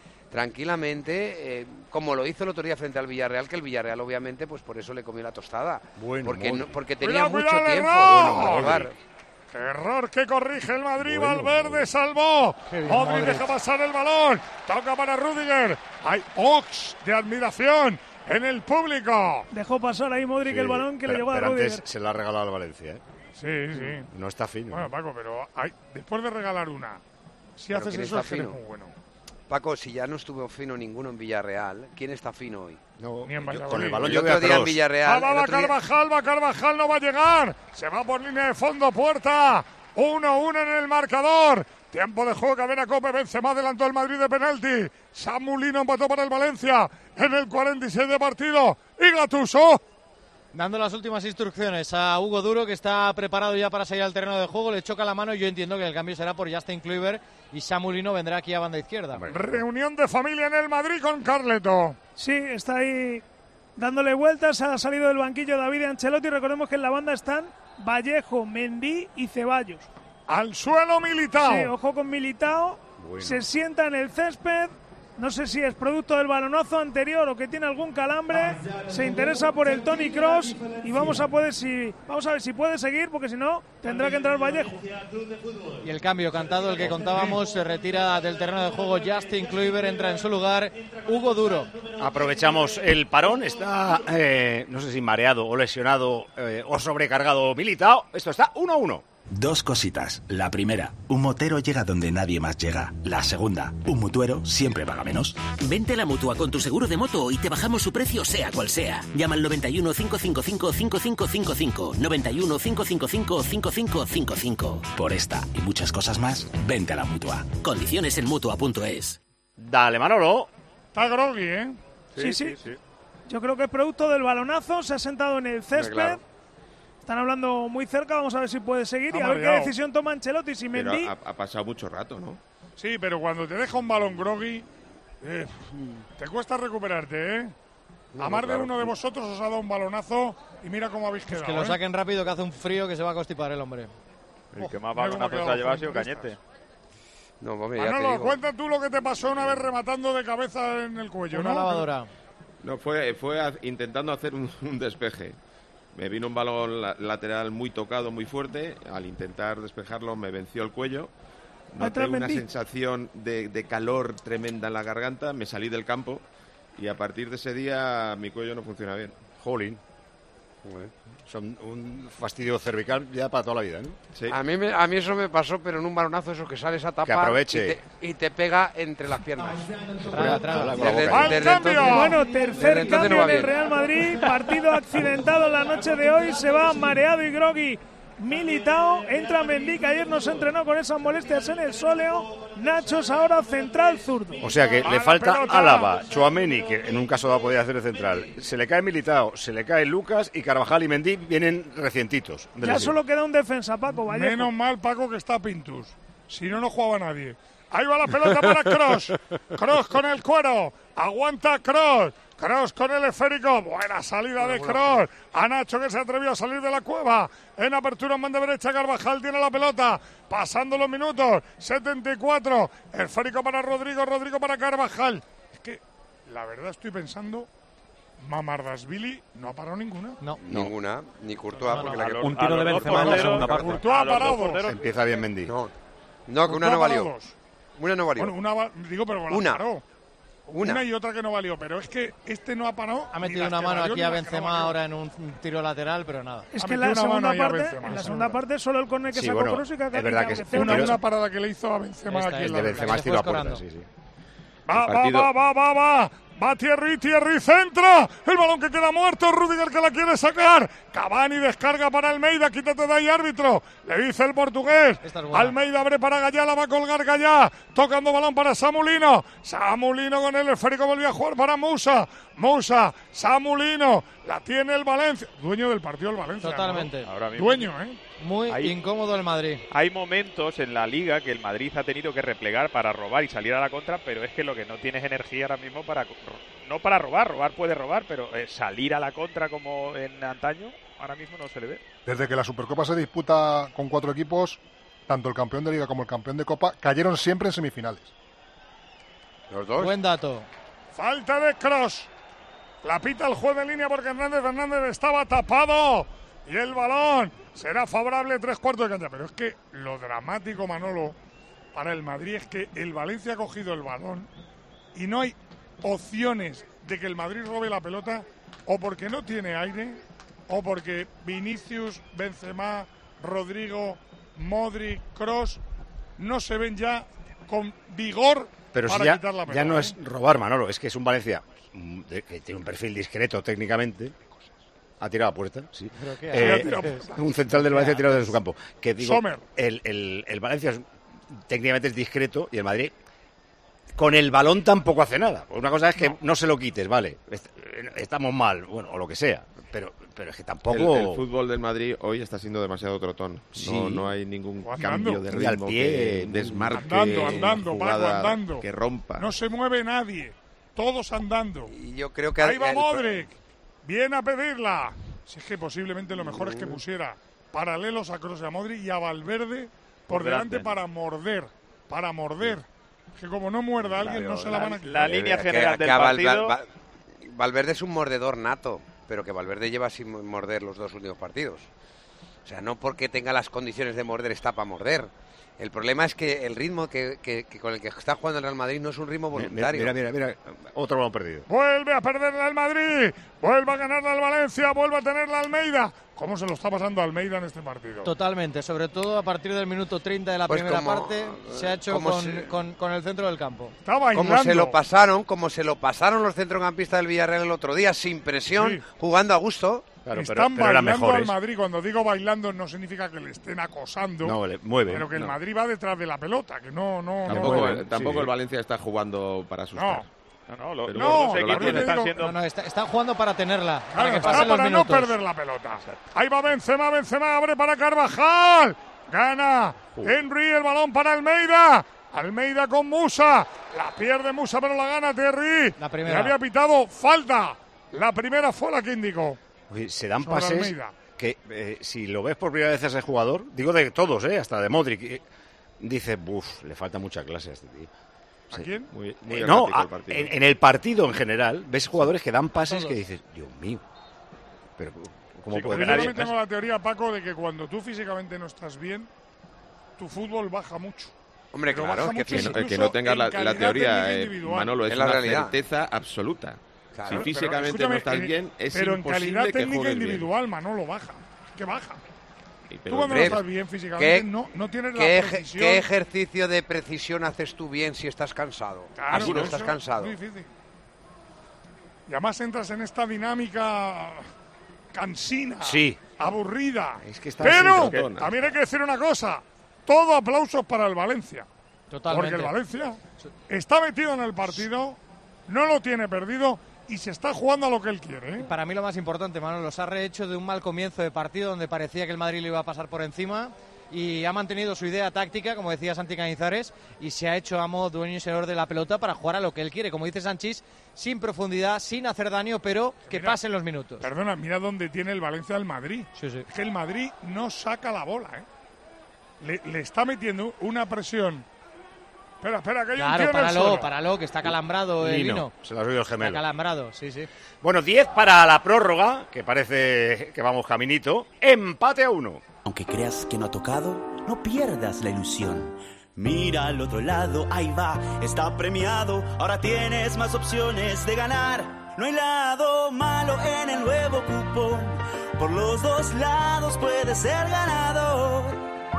como lo hizo el otro día frente al Villarreal, que el Villarreal obviamente pues por eso le comió la tostada. Porque tenía mucho tiempo. Error que corrige el Madrid. Valverde salvó. Modric deja pasar el balón. Toca para Rüdiger. Hay ox de admiración en el público. Dejó pasar ahí Modric el balón que le llegó a Rüdiger. Antes se la ha regalado al Valencia, Sí. No está fino. Bueno, Paco, pero después de regalar una, si haces eso es que eres muy bueno. Paco, si ya no estuvo fino ninguno en Villarreal, ¿quién está fino hoy? No, ni en Valladolid. Con el balón el otro día en Villarreal. Va Carvajal, no va a llegar. Se va por línea de fondo, Puerta. 1-1 en el marcador. Tiempo de juego, cadena Cope, Benzema adelantó el Madrid de penalti. Samu Lino empató para el Valencia en el 46 de partido. Y Gattuso dando las últimas instrucciones a Hugo Duro, que está preparado ya para salir al terreno de juego. Le choca la mano y yo entiendo que el cambio será por Justin Kluivert y Samu Lino vendrá aquí a banda izquierda. Reunión de familia en el Madrid con Carleto. Sí, está ahí dándole vueltas. Ha salido del banquillo David Ancelotti. Recordemos que en la banda están Vallejo, Mendy y Ceballos. Al suelo Militao. Sí, ojo con Militao. Se sienta en el césped. No sé si es producto del balonazo anterior o que tiene algún calambre. Se interesa por el Toni Kroos y vamos a ver si puede seguir, porque si no tendrá que entrar Vallejo. Y el cambio cantado, el que contábamos, se retira del terreno de juego Justin Kluivert, entra en su lugar Hugo Duro. Aprovechamos el parón, está no sé si mareado o lesionado o sobrecargado Militao. Esto está 1-1. Dos cositas. La primera, un motero llega donde nadie más llega. La segunda, un mutuero siempre paga menos. Vente a la Mutua con tu seguro de moto y te bajamos su precio sea cual sea. Llama al 91 555 5555. 91 555 5555. Por esta y muchas cosas más, vente a la Mutua. Condiciones en Mutua.es. Dale, Manolo. Está groggy, ¿eh? Sí. Yo creo que es producto del balonazo. Se ha sentado en el césped. Claro. Están hablando muy cerca, vamos a ver si puede seguir y a ver qué decisión toma Ancelotti. Si Mendy... ha pasado mucho rato, ¿no? Sí, pero cuando te deja un balón groggy, te cuesta recuperarte, ¿eh? A más de uno de vosotros os ha dado un balonazo y mira cómo habéis quedado. Que lo saquen rápido, que hace un frío que se va a constipar el hombre. El que más balonazos ha llevado ha sido Cañete. No, mami, ya Manolo, cuenta tú lo que te pasó una vez rematando de cabeza en el cuello, Una lavadora. No, fue intentando hacer un despeje. Me vino un balón lateral muy tocado, muy fuerte. Al intentar despejarlo me venció el cuello. Noté una sensación de calor tremenda en la garganta. Me salí del campo y a partir de ese día mi cuello no funciona bien. Jolín. Son un fastidio cervical ya para toda la vida, ¿no? Sí. A mí eso me pasó, pero en un balonazo eso que sales a tapar que aproveche. Y te pega entre las piernas. Bueno, tercer cambio en el Real Madrid. Partido accidentado la noche de hoy. Se va mareado y groggy Militao. Entra Mendy, que ayer nos entrenó con esas molestias en el sóleo. Nachos ahora central zurdo. O sea que le falta Álava, Tchouaméni, que en un caso va a poder hacer el central. Se le cae Militao, se le cae Lucas y Carvajal y Mendy vienen recientitos. Ya solo queda un defensa, Paco Vallejo. Menos mal, Paco, que está Pintus. Si no, no jugaba nadie. Ahí va la pelota para Kroos. Kroos con el cuero. Aguanta Kroos. Kroos con el esférico. Buena salida de Kroos. A Nacho, que se atrevió a salir de la cueva. En apertura en banda derecha, Carvajal tiene la pelota. Pasando los minutos. 74. Esférico para Rodrigo. Rodrigo para Carvajal. Es que, la verdad, estoy pensando... Mamardashvili no ha parado ninguna. No. Ninguna. Ni Courtois. Un tiro de Benzema en la segunda parte. Courtois ha parado. Empieza bien Mendy. No, que una no valió. Una no valió. Bueno, pero la paró. Una y otra que no valió, pero es que este no ha parado. Ha metido una mano aquí a Benzema ahora en un tiro lateral, pero nada. Es que en la segunda parte solo el córner que sacó Kroos y es verdad que una parada que le hizo a Benzema aquí en la Benzema estilo a puerta, sí. Va Thierry centra, el balón que queda muerto, Rudiger que la quiere sacar, Cavani descarga para Almeida, quítate de ahí árbitro, le dice el portugués, Almeida abre para Gallá, la va a colgar Gallá, tocando balón para Samulino con el esférico volvió a jugar para Musa, Samulino, la tiene el Valencia, dueño del partido el Valencia. Totalmente. ¿No? Ahora mismo. Dueño, Muy incómodo el Madrid. Hay momentos en la Liga que el Madrid ha tenido que replegar para robar y salir a la contra, pero es que lo que no tiene es energía ahora mismo no para robar puede robar, pero salir a la contra como en antaño, ahora mismo no se le ve. Desde que la Supercopa se disputa con 4 equipos, tanto el campeón de Liga como el campeón de Copa cayeron siempre en semifinales. Los dos. Buen dato. Falta de Kroos. La pita el juez de línea porque Hernández estaba tapado. Y el balón será favorable 3/4 de cancha. Pero es que lo dramático, Manolo, para el Madrid es que el Valencia ha cogido el balón y no hay opciones de que el Madrid robe la pelota, o porque no tiene aire, o porque Vinicius, Benzema, Rodrigo, Modric, Kroos no se ven ya con vigor. Pero para si quitar la pelota. ya no es robar, Manolo, es que es un Valencia que tiene un perfil discreto técnicamente. Ha tirado a puerta, sí. Un central del Valencia ha tirado desde su campo. Que digo, el Valencia técnicamente es discreto y el Madrid con el balón tampoco hace nada. Una cosa es que no se lo quites, vale, estamos mal, bueno, o lo que sea, pero es que tampoco... El fútbol del Madrid hoy está siendo demasiado trotón. Sí. No hay ningún cambio de ritmo, al pie, desmarque, andando, jugada andando, que rompa. No se mueve nadie, todos andando. Y yo creo que ahí va Modric, viene a pedirla. Si es que posiblemente lo mejor es que pusiera paralelos a Kroos y a Modric y a Valverde por delante para morder. Que como no muerda a alguien, no se la van a quitar. La línea general del partido... Valverde es un mordedor nato, pero que Valverde lleva sin morder los 2 últimos partidos. O sea, no porque tenga las condiciones de morder está para morder. El problema es que el ritmo que con el que está jugando el Real Madrid no es un ritmo voluntario. Mira, otro balón perdido. Vuelve a perderla el Madrid, vuelve a ganarla el Valencia, vuelve a tenerla Almeida. ¿Cómo se lo está pasando Almeida en este partido? Totalmente, sobre todo a partir del minuto 30 de la primera parte, se ha hecho con el centro del campo. Como se lo pasaron los centrocampistas del Villarreal el otro día, sin presión, jugando a gusto. Claro, están bailando al Madrid. Cuando digo bailando no significa que le estén acosando, no, le mueve, pero que el Madrid va detrás de la pelota, que tampoco el Valencia está jugando para asustar. Están jugando para tenerla, para no perder la pelota. Ahí va Benzema abre para Carvajal, gana Henry, el balón para Almeida con Musa, la pierde Musa pero la gana Thierry. Le había pitado falta, la primera fue la que indicó. Oye, se dan pases que si lo ves por primera vez a ese jugador, digo de todos, hasta de Modric, dice, le falta mucha clase a este tío. ¿A quién? En el partido en general, ves jugadores que dan pases que dices, Dios mío. Pero ¿cómo puede ser? Yo tengo la teoría, Paco, de que cuando tú físicamente no estás bien, tu fútbol baja mucho. Hombre, claro, que no tengas la teoría, Manolo, es una certeza absoluta. Claro, si físicamente no estás bien, es pero imposible en calidad que técnica juegues individual, bien. Manolo, baja. Que baja. Pero tú cuando no estás bien físicamente no tienes la precisión. ¿Qué ejercicio de precisión haces tú bien si estás cansado? Claro, así no estás cansado. Es muy difícil. Y además entras en esta dinámica cansina, aburrida. Es que pero también hay que decir una cosa. Todo aplausos para el Valencia. Totalmente. Porque el Valencia está metido en el partido, no lo tiene perdido y se está jugando a lo que él quiere. Y para mí lo más importante, Manolo, los ha rehecho de un mal comienzo de partido donde parecía que el Madrid le iba a pasar por encima y ha mantenido su idea táctica, como decía Santi Cañizares, y se ha hecho amo, dueño y señor de la pelota para jugar a lo que él quiere. Como dice Sanchís, sin profundidad, sin hacer daño, pero que pasen los minutos. Perdona, mira dónde tiene el Valencia al Madrid. Sí. Es que el Madrid no saca la bola, Le está metiendo una presión. Espera, que hay un tío en el suelo. Páralo, que está calambrado el Lino. Se lo ha subido el gemelo. Está calambrado, sí. Bueno, 10 para la prórroga, que parece que vamos caminito. Empate a 1. Aunque creas que no ha tocado, no pierdas la ilusión. Mira al otro lado, ahí va, está premiado. Ahora tienes más opciones de ganar. No hay lado malo en el nuevo cupón. Por los dos lados puedes ser ganador.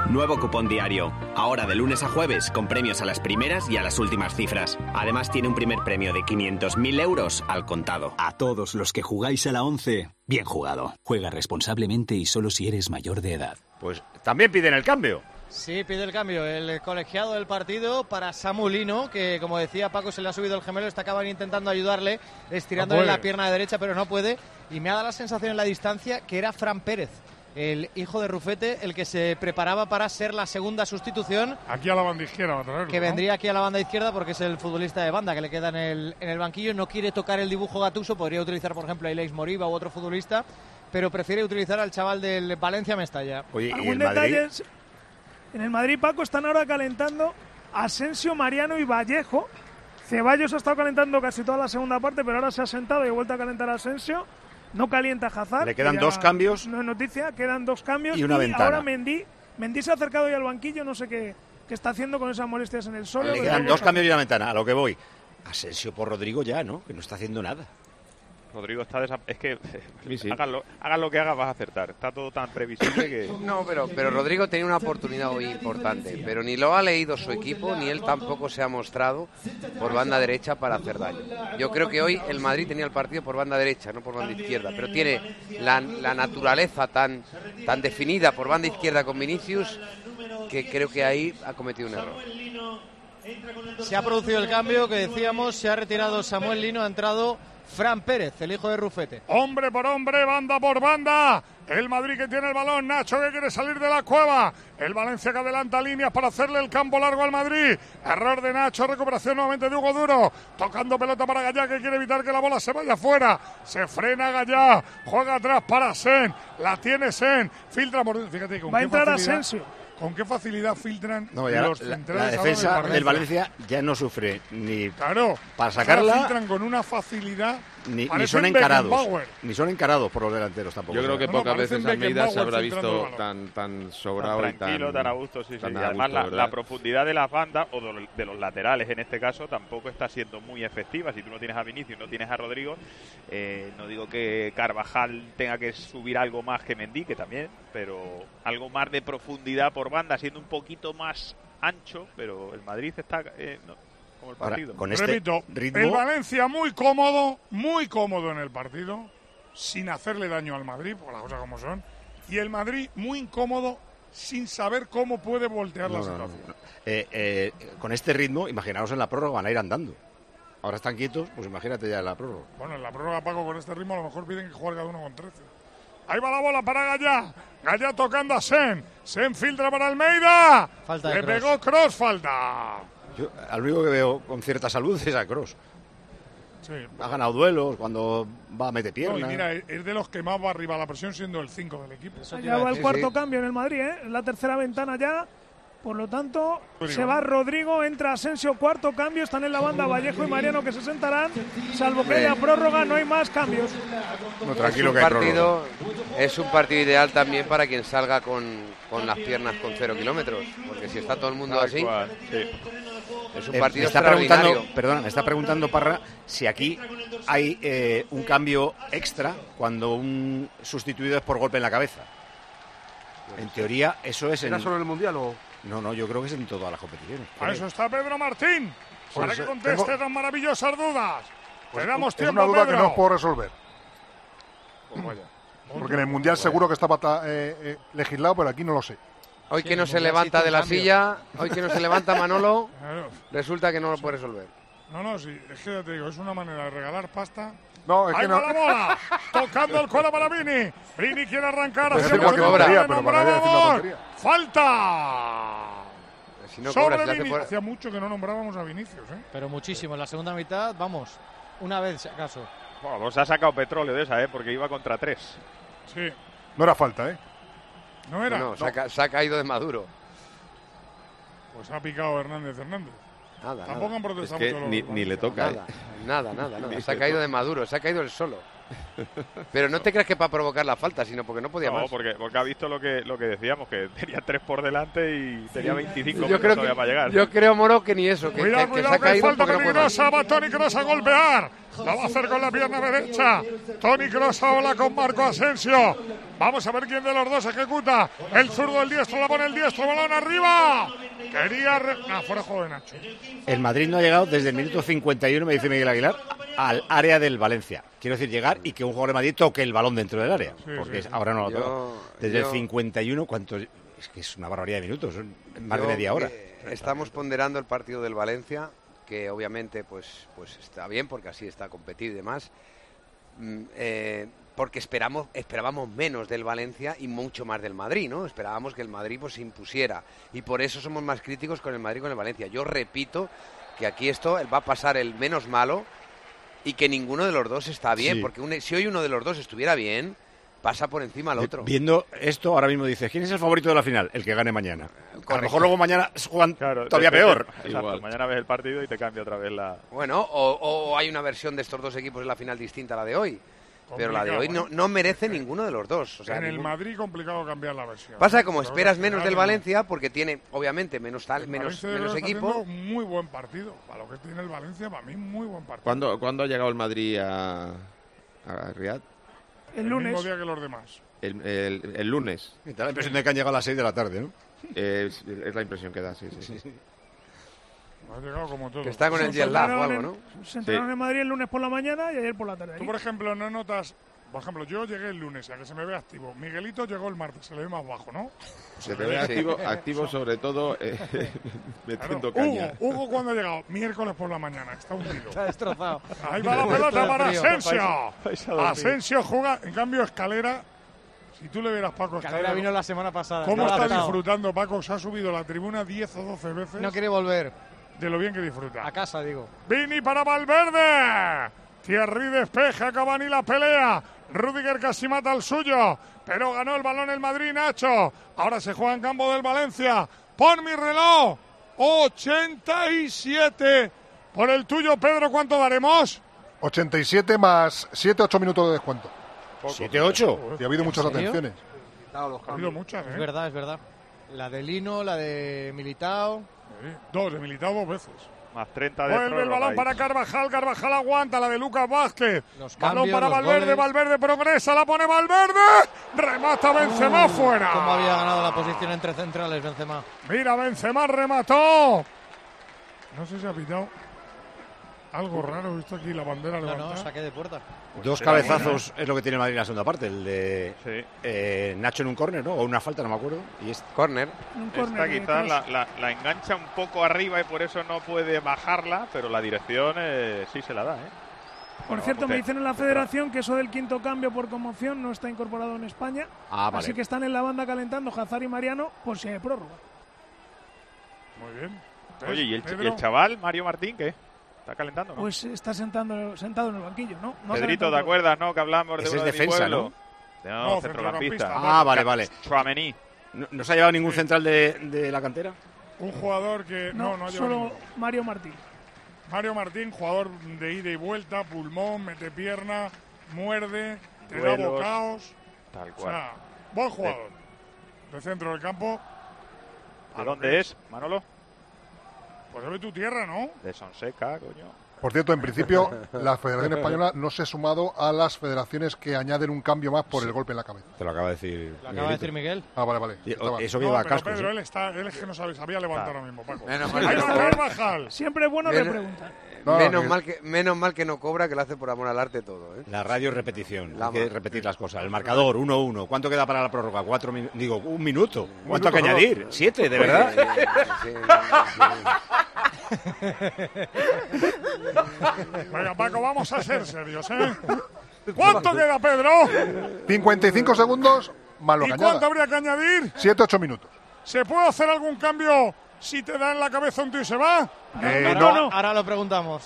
Nuevo cupón diario. Ahora de lunes a jueves, con premios a las primeras y a las últimas cifras. Además tiene un primer premio de 500.000 euros al contado. A todos los que jugáis a la 11, bien jugado. Juega responsablemente y solo si eres mayor de edad. Pues también piden el cambio. Sí, pide el cambio el colegiado del partido para Samu Lino, que como decía Paco, se le ha subido el gemelo, acaban intentando ayudarle, estirándole la pierna derecha, pero no puede. Y me ha dado la sensación en la distancia que era Fran Pérez, el hijo de Rufete, el que se preparaba para ser la segunda sustitución. Aquí a la banda izquierda va a traerlo, que vendría aquí a la banda izquierda porque es el futbolista de banda que le queda en el banquillo. No quiere tocar el dibujo Gattuso, podría utilizar por ejemplo a Ilais Moriba u otro futbolista, pero prefiere utilizar al chaval del Valencia Mestalla. Oye, ¿y ¿algún el Madrid? detalle? En el Madrid, Paco, están ahora calentando Asensio, Mariano y Vallejo. Ceballos ha estado calentando casi toda la segunda parte, pero ahora se ha sentado y ha vuelto a calentar a Asensio. No calienta Hazard. Le quedan 2 cambios. No es noticia, quedan 2 cambios. Y una ventana. Ahora Mendy se ha acercado ya al banquillo, no sé qué está haciendo con esas molestias en el suelo. Le quedan 2 cambios y una ventana, a lo que voy. Asensio por Rodrigo ya, ¿no? Que no está haciendo nada. Rodrigo está es que hagas lo que hagas vas a acertar. Está todo tan previsible que... No, pero Rodrigo tenía una oportunidad hoy importante, pero ni lo ha leído su equipo, ni él tampoco se ha mostrado por banda derecha para hacer daño. Yo creo que hoy el Madrid tenía el partido por banda derecha, no por banda izquierda, pero tiene la naturaleza tan definida por banda izquierda con Vinicius, que creo que ahí ha cometido un error. Se ha producido el cambio que decíamos, se ha retirado Samuel Lino, ha entrado Fran Pérez, el hijo de Rufete. Hombre por hombre, banda por banda. El Madrid que tiene el balón, Nacho que quiere salir de la cueva. El Valencia que adelanta líneas para hacerle el campo largo al Madrid. Error de Nacho, recuperación nuevamente de Hugo Duro. Tocando pelota para Gallá que quiere evitar que la bola se vaya afuera. Se frena Gallá, juega atrás para Sen. La tiene Sen, filtra por... Fíjate con va a qué entrar facilidad, Asensio. Con qué facilidad filtran los centrales. La defensa del Valencia ya no sufre ni para sacarla. Filtran con una facilidad. Ni son encarados. Ni son encarados por los delanteros tampoco. Yo creo que pocas veces Almeida se habrá visto tan sobrado tan tranquilo, tan a gusto. Sí. Además, la profundidad de las bandas, o de los laterales en este caso, tampoco está siendo muy efectiva. Si tú no tienes a Vinicius, no tienes a Rodrigo, no digo que Carvajal tenga que subir algo más que Mendy, que también, pero algo más de profundidad por banda, siendo un poquito más ancho, pero el Madrid está... como el partido. Ahora, con este repito, ritmo... el Valencia muy cómodo en el partido, sin hacerle daño al Madrid, por las cosas como son, y el Madrid muy incómodo, sin saber cómo puede voltear la situación. Con este ritmo, imaginaos en la prórroga, van a ir andando. Ahora están quietos, pues imagínate ya en la prórroga. Bueno, en la prórroga, Paco, con este ritmo a lo mejor piden que juegue cada uno con 13. Ahí va la bola para Gallá. Gallá tocando a Sen. Sen filtra para Almeida. Falta Le pegó Kroos, falta. Yo al único que veo con cierta salud es a Kroos. Sí. Ha ganado duelos cuando va a meter pierna. No, y mira, es de los que más va arriba a la presión, siendo el 5 del equipo. Ya va el cuarto cambio en el Madrid, ¿eh? La tercera ventana ya. Por lo tanto, se va Rodrigo, entra Asensio, cuarto cambio. Están en la banda Vallejo y Mariano que se sentarán. Salvo que haya prórroga, no hay más cambios. No, tranquilo, que hay prórroga. Es un partido ideal también para quien salga con las piernas con 0 kilómetros. Porque si está todo el mundo así... Es un partido extraordinario. Me está preguntando Parra si aquí hay un cambio extra cuando un sustituido es por golpe en la cabeza. En teoría, eso es ¿Era solo en el Mundial o...? No, yo creo que es en todas las competiciones. A eso está Pedro Martín, para que conteste las maravillosas dudas. Pues Le damos tiempo, es una duda Pedro. que no os puedo resolver. Pues vaya. Porque en el Mundial seguro que estaba legislado, pero aquí no lo sé. Hoy que no se levanta de la silla, hoy que no se levanta Manolo, resulta que no lo puede resolver. No, sí, es que ya te digo, es una manera de regalar pasta. No, es ¡ahí que va no. la bola! Tocando el cola para Vini. Vini quiere arrancar Pues hacia es igual que tontería, pero para decir una tontería. ¡falta! Si no sobre cobras, Vini. Hacía mucho que no nombrábamos a Vinicius, ¿eh? Pero muchísimo. En la segunda mitad, vamos, una vez si acaso. Bueno, pues ha sacado petróleo de esa, porque iba contra 3. Sí. No era falta, ¿eh? No era. No, se ha caído de Maduro. Pues ha picado Hernández. Nada. Tampoco han protestado es que mucho ni le toca. Nada. Se ha caído de Maduro, se ha caído él solo. Pero no te creas que para provocar la falta, sino porque no podía más. No, porque ha visto lo que decíamos, que tenía 3 por delante y tenía 25 yo minutos creo todavía para llegar. Yo creo, Moro, que ni eso. Que Cuidado, se ha que caído falta porque no puede más. peligrosa. Va Toni Kroos a golpear. La va a hacer con la pierna derecha. Toni Kroos ahora con Marco Asensio. Vamos a ver quién de los dos ejecuta. El zurdo, el diestro, la pone el diestro. Balón arriba. Quería... fuera de juego de Nacho. El Madrid no ha llegado desde el minuto 51, me dice Miguel Aguilar, al área del Valencia. Quiero decir, llegar y que un jugador de Madrid toque el balón dentro del área. Sí, porque sí. ahora no lo toca. Desde el 51, ¿cuánto? Es que es una barbaridad de minutos. Más de media hora. Estamos ponderando el partido del Valencia, que obviamente pues está bien, porque así está competido y demás. Porque esperábamos menos del Valencia y mucho más del Madrid, ¿no? Esperábamos que el Madrid pues se impusiera, y por eso somos más críticos con el Madrid y con el Valencia. Yo repito que aquí esto va a pasar el menos malo y que ninguno de los dos está bien, Sí. porque si hoy uno de los dos estuviera bien, pasa por encima al otro. Viendo esto, ahora mismo dices, ¿quién es el favorito de la final? El que gane mañana. A lo mejor luego mañana juegan todavía peor. Exacto, mañana ves el partido y te cambia otra vez la... Bueno, o hay una versión de estos dos equipos en la final distinta a la de hoy. Pero la de hoy no merece ninguno de los dos. O sea, en el Madrid complicado cambiar la versión. Pasa que como Pero esperas bueno, menos del Valencia, porque tiene obviamente menos equipo. Muy buen partido. Para lo que tiene el Valencia, para mí muy buen partido. ¿Cuándo ha llegado el Madrid a Riad? El lunes. Mismo día que los demás. El lunes. Me da la impresión de que han llegado a las 6 de la tarde, ¿no? Es la impresión que da, sí. Ha llegado como todo. Que está con el jet lag o algo, ¿no? Se entrenaron en Madrid el lunes por la mañana y ayer por la tarde. Tú, por ejemplo, no notas... Por ejemplo, yo llegué el lunes, a que se me ve activo. Miguelito llegó el martes, se le ve más bajo, ¿no? Se te ve activo sobre todo metiendo Claro. caña. Hugo, ¿cuándo ha llegado? Miércoles por la mañana, está hundido. Está destrozado. Ahí va la pelota para Asensio. Asensio juega, en cambio Escalera, si tú le vieras Paco Escalera vino la semana pasada. ¿Cómo está adaptado. disfrutando Paco? Se ha subido a la tribuna 10 o 12 veces. No quiere volver. De lo bien que disfruta. A casa, digo. Vini para Valverde. Thierry despeja, Cavani la pelea. Rüdiger casi mata al suyo, pero ganó el balón el Madrid, Nacho. Ahora se juega en campo del Valencia. Pon mi reloj. 87. Por el tuyo, Pedro, ¿cuánto daremos? 87 más 7-8 minutos de descuento. 7-8. Y ha habido muchas ¿En serio? atenciones. Ha habido muchas, Es verdad, es verdad. La de Lino, la de Militao. Dos de Militao 2 veces. Más 30 de Vuelve el balón para Carvajal. Carvajal aguanta la de Lucas Vázquez. Los Balón cambios, para los Valverde. goles. Valverde progresa. La pone Valverde. Remata Benzema fuera. ¿Cómo había ganado la posición entre centrales Benzema? Mira, Benzema remató. No sé si ha pitado algo raro. He visto aquí la bandera levantada. No, saque de puerta. Dos cabezazos es lo que tiene el Madrid en la segunda parte. El de Nacho en un córner, ¿no? O una falta, no me acuerdo. Y Córner. Esta quizás la engancha un poco arriba y por eso no puede bajarla, pero la dirección sí se la da, ¿eh? Por cierto, me dicen en la federación que eso del quinto cambio por conmoción no está incorporado en España. Vale. Así que están en la banda calentando Hazard y Mariano por si hay prórroga. Muy bien. Oye, ¿y el chaval, Mario Martín, qué? ¿Está calentando, no? Pues está sentado en el banquillo, ¿no? No Pedrito, ¿te calentando. acuerdas, no? Que hablamos de Ese uno es de defensa, mi pueblo. No, centrocampista. Vale. Tchouaméni. ¿No se ha llevado ningún central de la cantera? Un jugador que no ha llevado solo ninguno. Mario Martín. Mario Martín, jugador de ida y vuelta, pulmón, mete pierna, muerde, te da Duelos, bocaos. Tal O cual. sea, buen jugador. De centro del campo. ¿De dónde es, Manolo? Pues de tu tierra, ¿no? De Sonseca, coño. Por cierto, en principio, la Federación Española no se ha sumado a las federaciones que añaden un cambio más por el golpe en la cabeza. Te lo acaba de decir. Lo acaba de decir Miguel. Ah, vale. Eso que No, lleva pero cascos. Pedro, ¿eh? él es que no sabe, sabía levantar ahora mismo, Paco. Menos mal Ahí que va no cobra. Carvajal. Siempre es bueno repreguntar. Menos mal que no cobra, que lo hace por amor al arte todo, ¿eh? La radio es repetición. Hay que repetir las cosas. El marcador, 1-1. ¿Cuánto queda para la prórroga? 1 minuto. ¿Cuánto hay que añadir? 7, ¿de verdad? Venga, Paco, vamos a ser serios, ¿eh? ¿Cuánto queda, Pedro? 55 segundos más lo ¿Y que cuánto añada. habría que añadir? 7-8 minutos. ¿Se puede hacer algún cambio si te da en la cabeza un tío y se va? Ahora lo preguntamos.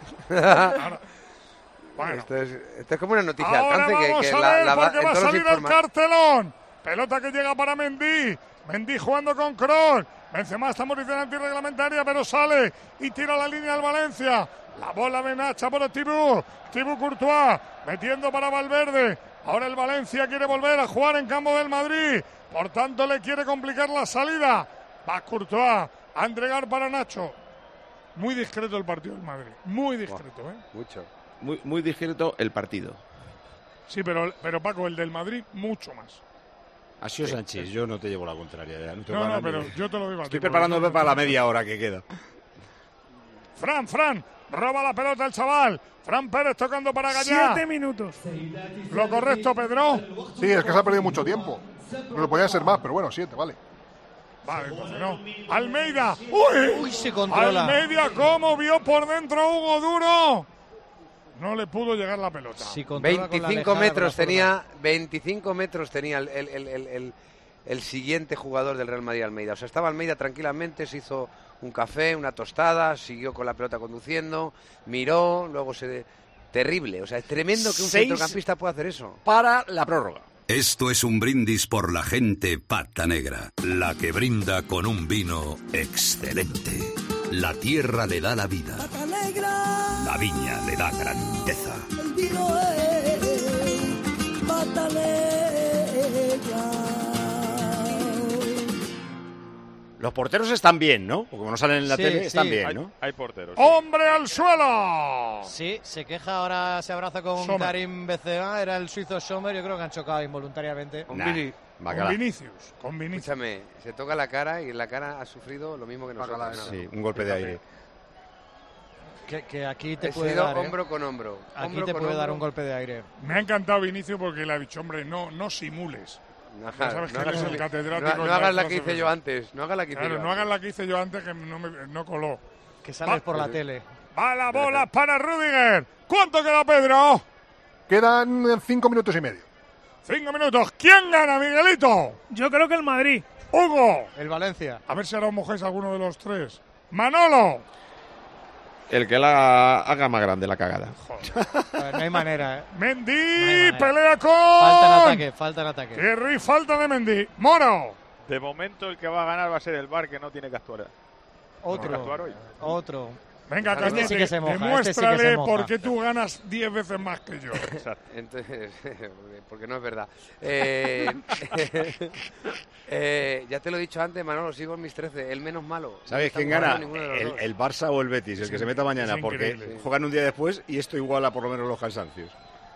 Bueno. Esto es como una noticia de Ahora alcance vamos que a ver, la porque en va a todos los salir el informa- cartelón. Pelota que llega para Mendy. Mendy jugando con Kroos. Benzema está en posición antirreglamentaria, pero sale y tira la línea al Valencia. La bola de Nacha por el Thibaut Courtois, metiendo para Valverde. Ahora el Valencia quiere volver a jugar en campo del Madrid. Por tanto, le quiere complicar la salida. Va Courtois a entregar para Nacho. Muy discreto el partido del Madrid. Muy discreto, Mucho. Muy discreto el partido. Sí, pero Paco, el del Madrid, mucho más. Así es, Sánchez, yo no te llevo la contraria. Ya. No, pero yo te lo digo a ti. Estoy preparándome para la media hora que queda. Fran, roba la pelota el chaval. Fran Pérez tocando para Gallá. 7 minutos. Lo correcto, Pedro. Sí, es que se ha perdido mucho tiempo. No podía ser más, pero bueno, 7, vale. Vale, entonces no. Almeida. Uy, se controla. Almeida, ¿cómo vio por dentro Hugo Duro? No le pudo llegar la pelota. 25 metros tenía, 25 metros tenía el siguiente jugador del Real Madrid, Almeida. O sea, estaba Almeida tranquilamente, se hizo un café, una tostada, siguió con la pelota conduciendo, miró, luego terrible. O sea, es tremendo que un centrocampista pueda hacer eso. Para la prórroga. Esto es un brindis por la gente pata negra, la que brinda con un vino excelente. La tierra le da la vida. Pata negra. La viña le da grandeza. El vino es pata negra. Los porteros están bien, ¿no? Porque como no salen en la tele, están bien, ¿no? Hay porteros. ¡Hombre al suelo! Sí, se queja ahora, se abraza con Sommer. Karim Benzema, era el suizo Sommer, yo creo que han chocado involuntariamente. Con Vinicius. Escúchame, se toca la cara y en la cara ha sufrido lo mismo que nosotros. Sí, un golpe de aire. Que aquí te He puede sido dar, hombro con hombro. Aquí Hombro te con puede dar hombro. un golpe de aire. Me ha encantado Vinicius porque le ha dicho, hombre, no simules. No, Ya sabes que no eres hagas- el catedrático. no en hagas la clase que hice de- yo antes. No hagas la que hice Claro, yo no hagas antes. la que hice yo antes que no coló. Que sales por la tele. Va la bola para Rüdiger. ¿Cuánto queda, Pedro? Quedan 5 minutos y medio. 5 minutos. ¿Quién gana, Miguelito? Yo creo que el Madrid. Hugo. El Valencia. A ver si ahora os mojáis alguno de los tres. Manolo. El que la haga más grande la cagada. No hay manera, Mendy pelea con... Falta en ataque. Thierry, falta de Mendy. Moro. De momento el que va a ganar va a ser el VAR, que no tiene que actuar. Otro. Venga, Este Cañete, sí que se moja, demuéstrale este sí que se moja. por qué tú ganas 10 veces más que yo. Entonces, porque no es verdad. Ya te lo he dicho antes, Manolo, sigo en mis 13. El menos malo. ¿Sabes No quién estamos gana? hablando ninguno de los dos. El Barça o el Betis, el Es que se meta mañana, es porque increíble. juegan un día después y esto iguala por lo menos los cansancios.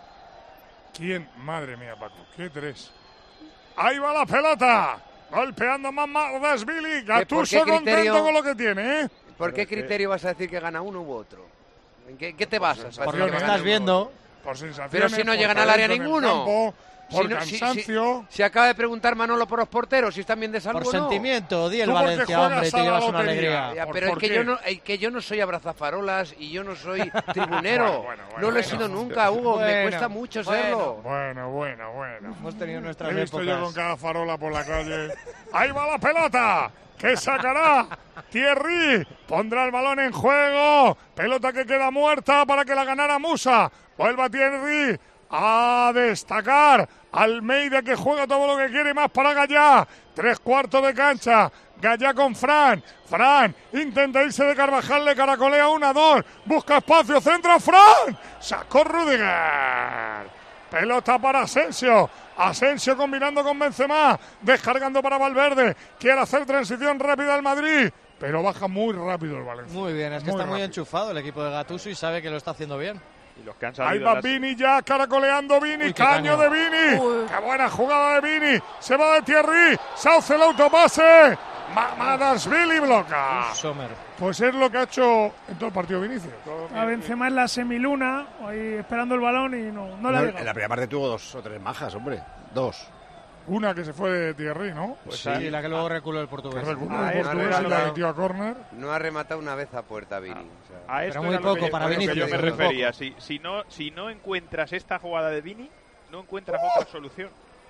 ¿Quién? Madre mía, Paco. ¿Qué 3? Ahí va la pelota. Golpeando más Billy. Gattuso contento con lo que tiene, ¿eh? ¿Por qué criterio vas a decir que gana uno u otro? ¿En qué te basas? Por lo que estás viendo. Por sensaciones. Pero si no por llegan al área talento en el ninguno. campo, por Si no- cansancio. Si acaba de preguntar Manolo por los porteros, si están bien de salud Por o no. sentimiento, di el Tú porque Valencia, juegas hombre, y a te la llevas una lotería. alegría. Ya, pero es que yo no soy abrazafarolas y yo no soy tribunero. No lo he sido nunca, Hugo. me Bueno, cuesta mucho bueno. serlo. Bueno. Hemos tenido nuestras He visto yo épocas. con cada farola por la calle. Ahí va la pelota. Que sacará Thierry. Pondrá el balón en juego. Pelota que queda muerta para que la ganara Musa. Vuelva Thierry a destacar. Almeida que juega todo lo que quiere y más para Gallá. 3/4 de cancha. Gallá con Fran. Fran intenta irse de Carvajal. Le caracolea 1-2. Busca espacio. Centra Fran. Sacó Rüdiger. Pelota para Asensio. Asensio combinando con Benzema. Descargando para Valverde. Quiere hacer transición rápida al Madrid. Pero baja muy rápido el Valencia. Muy bien, es que Muy está muy rápido. enchufado el equipo de Gattuso y sabe que lo está haciendo bien. Y los que han Ahí salido va las- Vini ya caracoleando Vini. Uy, qué Caño caño. de Vini. Qué buena jugada de Vini. Se va de Thierry. Sauce el autopase. Madasvili bloca. Sommer. Pues es lo que ha hecho en todo el partido Vinicius. A Benzema en la semiluna, ahí esperando el balón y no le ha En llegado. la primera parte tuvo 2 o 3 majas, hombre. 2. Una que se fue de Thierry, ¿no? Pues sí, la que luego reculó el portugués. Reculó Ah, el eso portugués era y lo la que- metió a córner. No ha rematado una vez a puerta, Vini. O sea, A esto Pero muy era lo poco que- para a lo que Vinicius, yo me muy refería. Si no encuentras esta jugada de Vini, no encuentras otra solución.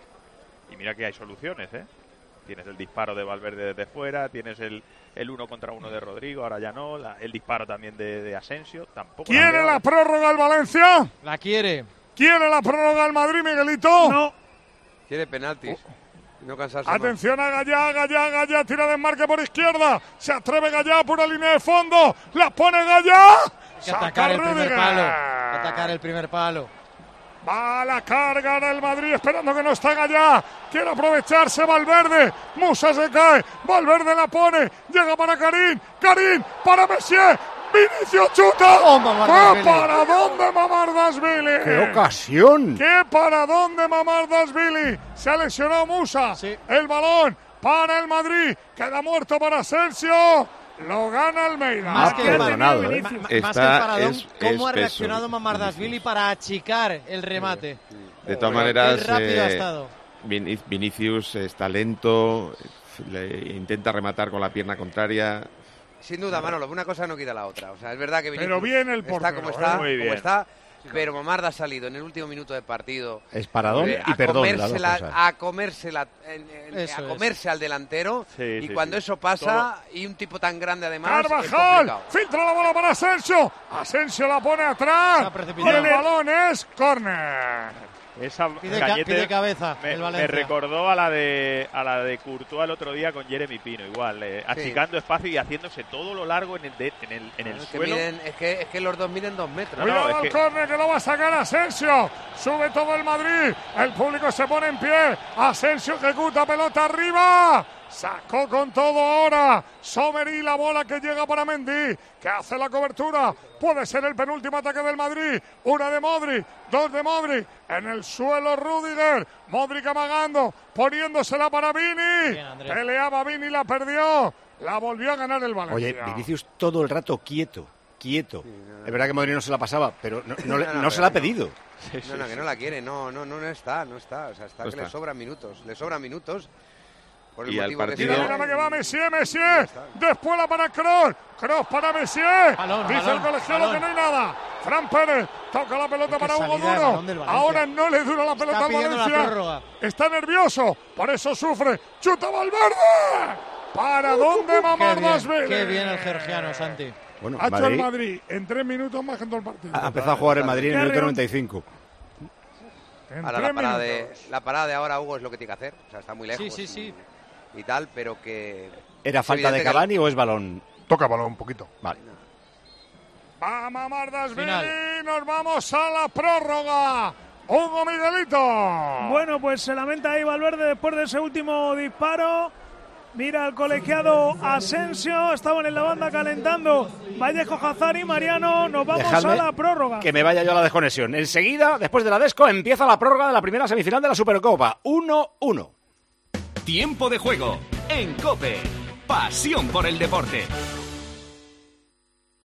Y mira que hay soluciones, ¿eh? Tienes el disparo de Valverde desde fuera, tienes el 1 contra 1 de Rodrigo, ahora ya no, el disparo también de Asensio, tampoco. ¿Quiere la prórroga el Valencia? La quiere. ¿Quiere la prórroga el Madrid, Miguelito? No. quiere penaltis. No cansarse más. Atención a Gallá, tira de marca por izquierda. Se atreve Gallá, pura línea de fondo. La pone Gallá. Hay que atacar el primer palo. Atacar el primer palo. Va a la carga del Madrid, esperando que no está allá. Quiere aprovecharse Valverde. Musa se cae. Valverde la pone. Llega para Karim. Karim para Messier. Vinicius chuta. ¡Qué paradón de Mamardashvili! ¡Qué ocasión! ¡Qué paradón de Mamardashvili! Se ha lesionado Musa. Sí. El balón para el Madrid. Queda muerto para Asensio. Lo gana Almeida. Más que el perdonado, más que el paradón, ¿cómo ha reaccionado Mamardashvili para achicar el remate? De todas maneras, Qué rápido ha estado. Vinicius está lento, intenta rematar con la pierna contraria. Sin duda, Manolo, una cosa no quita la otra. O sea, es verdad que Vinicius Pero bien el portero, está como está, muy bien. como está, pero Mamarda ha salido en el último minuto del partido. Es paradón y perdón. A comerse al delantero. Sí, y sí, cuando sí. eso pasa, y un tipo tan grande además, es Carvajal complicado. filtra la bola para Asensio. Asensio la pone atrás. Se ha precipitado. Y el balón es córner. Esa Pide Cañete cabeza el me Valencia. recordó a la de Courtois el otro día con Jeremy Pino, igual, achicando espacio y haciéndose todo lo largo en el suelo. Es que los dos miden 2 metros. Cuidado al córner que lo va a sacar Asensio. Sube todo el Madrid. El público se pone en pie. Asensio ejecuta pelota arriba. Sacó con todo ahora Sommer y la bola que llega para Mendy, que hace la cobertura. Puede ser el penúltimo ataque del Madrid. Una de Modric, dos de Modric. En el suelo Rüdiger. Modric amagando, poniéndosela para Vini. Bien, Peleaba Vini, la perdió. La volvió a ganar el Valencia. Oye, Vinicius todo el rato quieto. Es verdad que Modric no se la pasaba, pero no se la ha pedido. No, que no la quiere, no está. O sea, está No que está. le sobran minutos. Por el Y al motivo que partido- sea. Mira que va Messier. Después la para Kroos para Messier. Balón, Dice balón, el colegiado balón. que no hay nada. Fran Pérez toca la pelota Qué para Hugo salida de balón Duro. del Valencia. Ahora no le dura la pelota al pidiendo la Valencia. prórroga. Está nervioso, por eso sufre. Chuta Valverde. ¿Para dónde Mamardashvili? Qué bien el georgiano, Santi. Bueno, Ha hecho el Madrid Madrid en 3 minutos más que en todo el partido. ha empezado a jugar el Madrid en el minuto 95. En Ahora 3 la minutos. parada de ahora, Hugo, es lo que tiene que hacer. O sea, está muy lejos. Sí. Y tal, pero que... ¿Era es falta de evidente que Cavani o es balón? Toca balón un poquito. Vale. Va Mamardashvili. Final. Nos vamos a la prórroga. Hugo Miguelito. Bueno, pues se lamenta ahí Valverde después de ese último disparo. Mira al colegiado Asensio, estaban en la banda calentando Vallejo, Hazard y Mariano. Nos vamos Dejadme a la prórroga. que me vaya yo a la desconexión. Enseguida, después de la desco, empieza la prórroga de la primera semifinal de la Supercopa. 1-1. Tiempo de juego en COPE. Pasión por el deporte.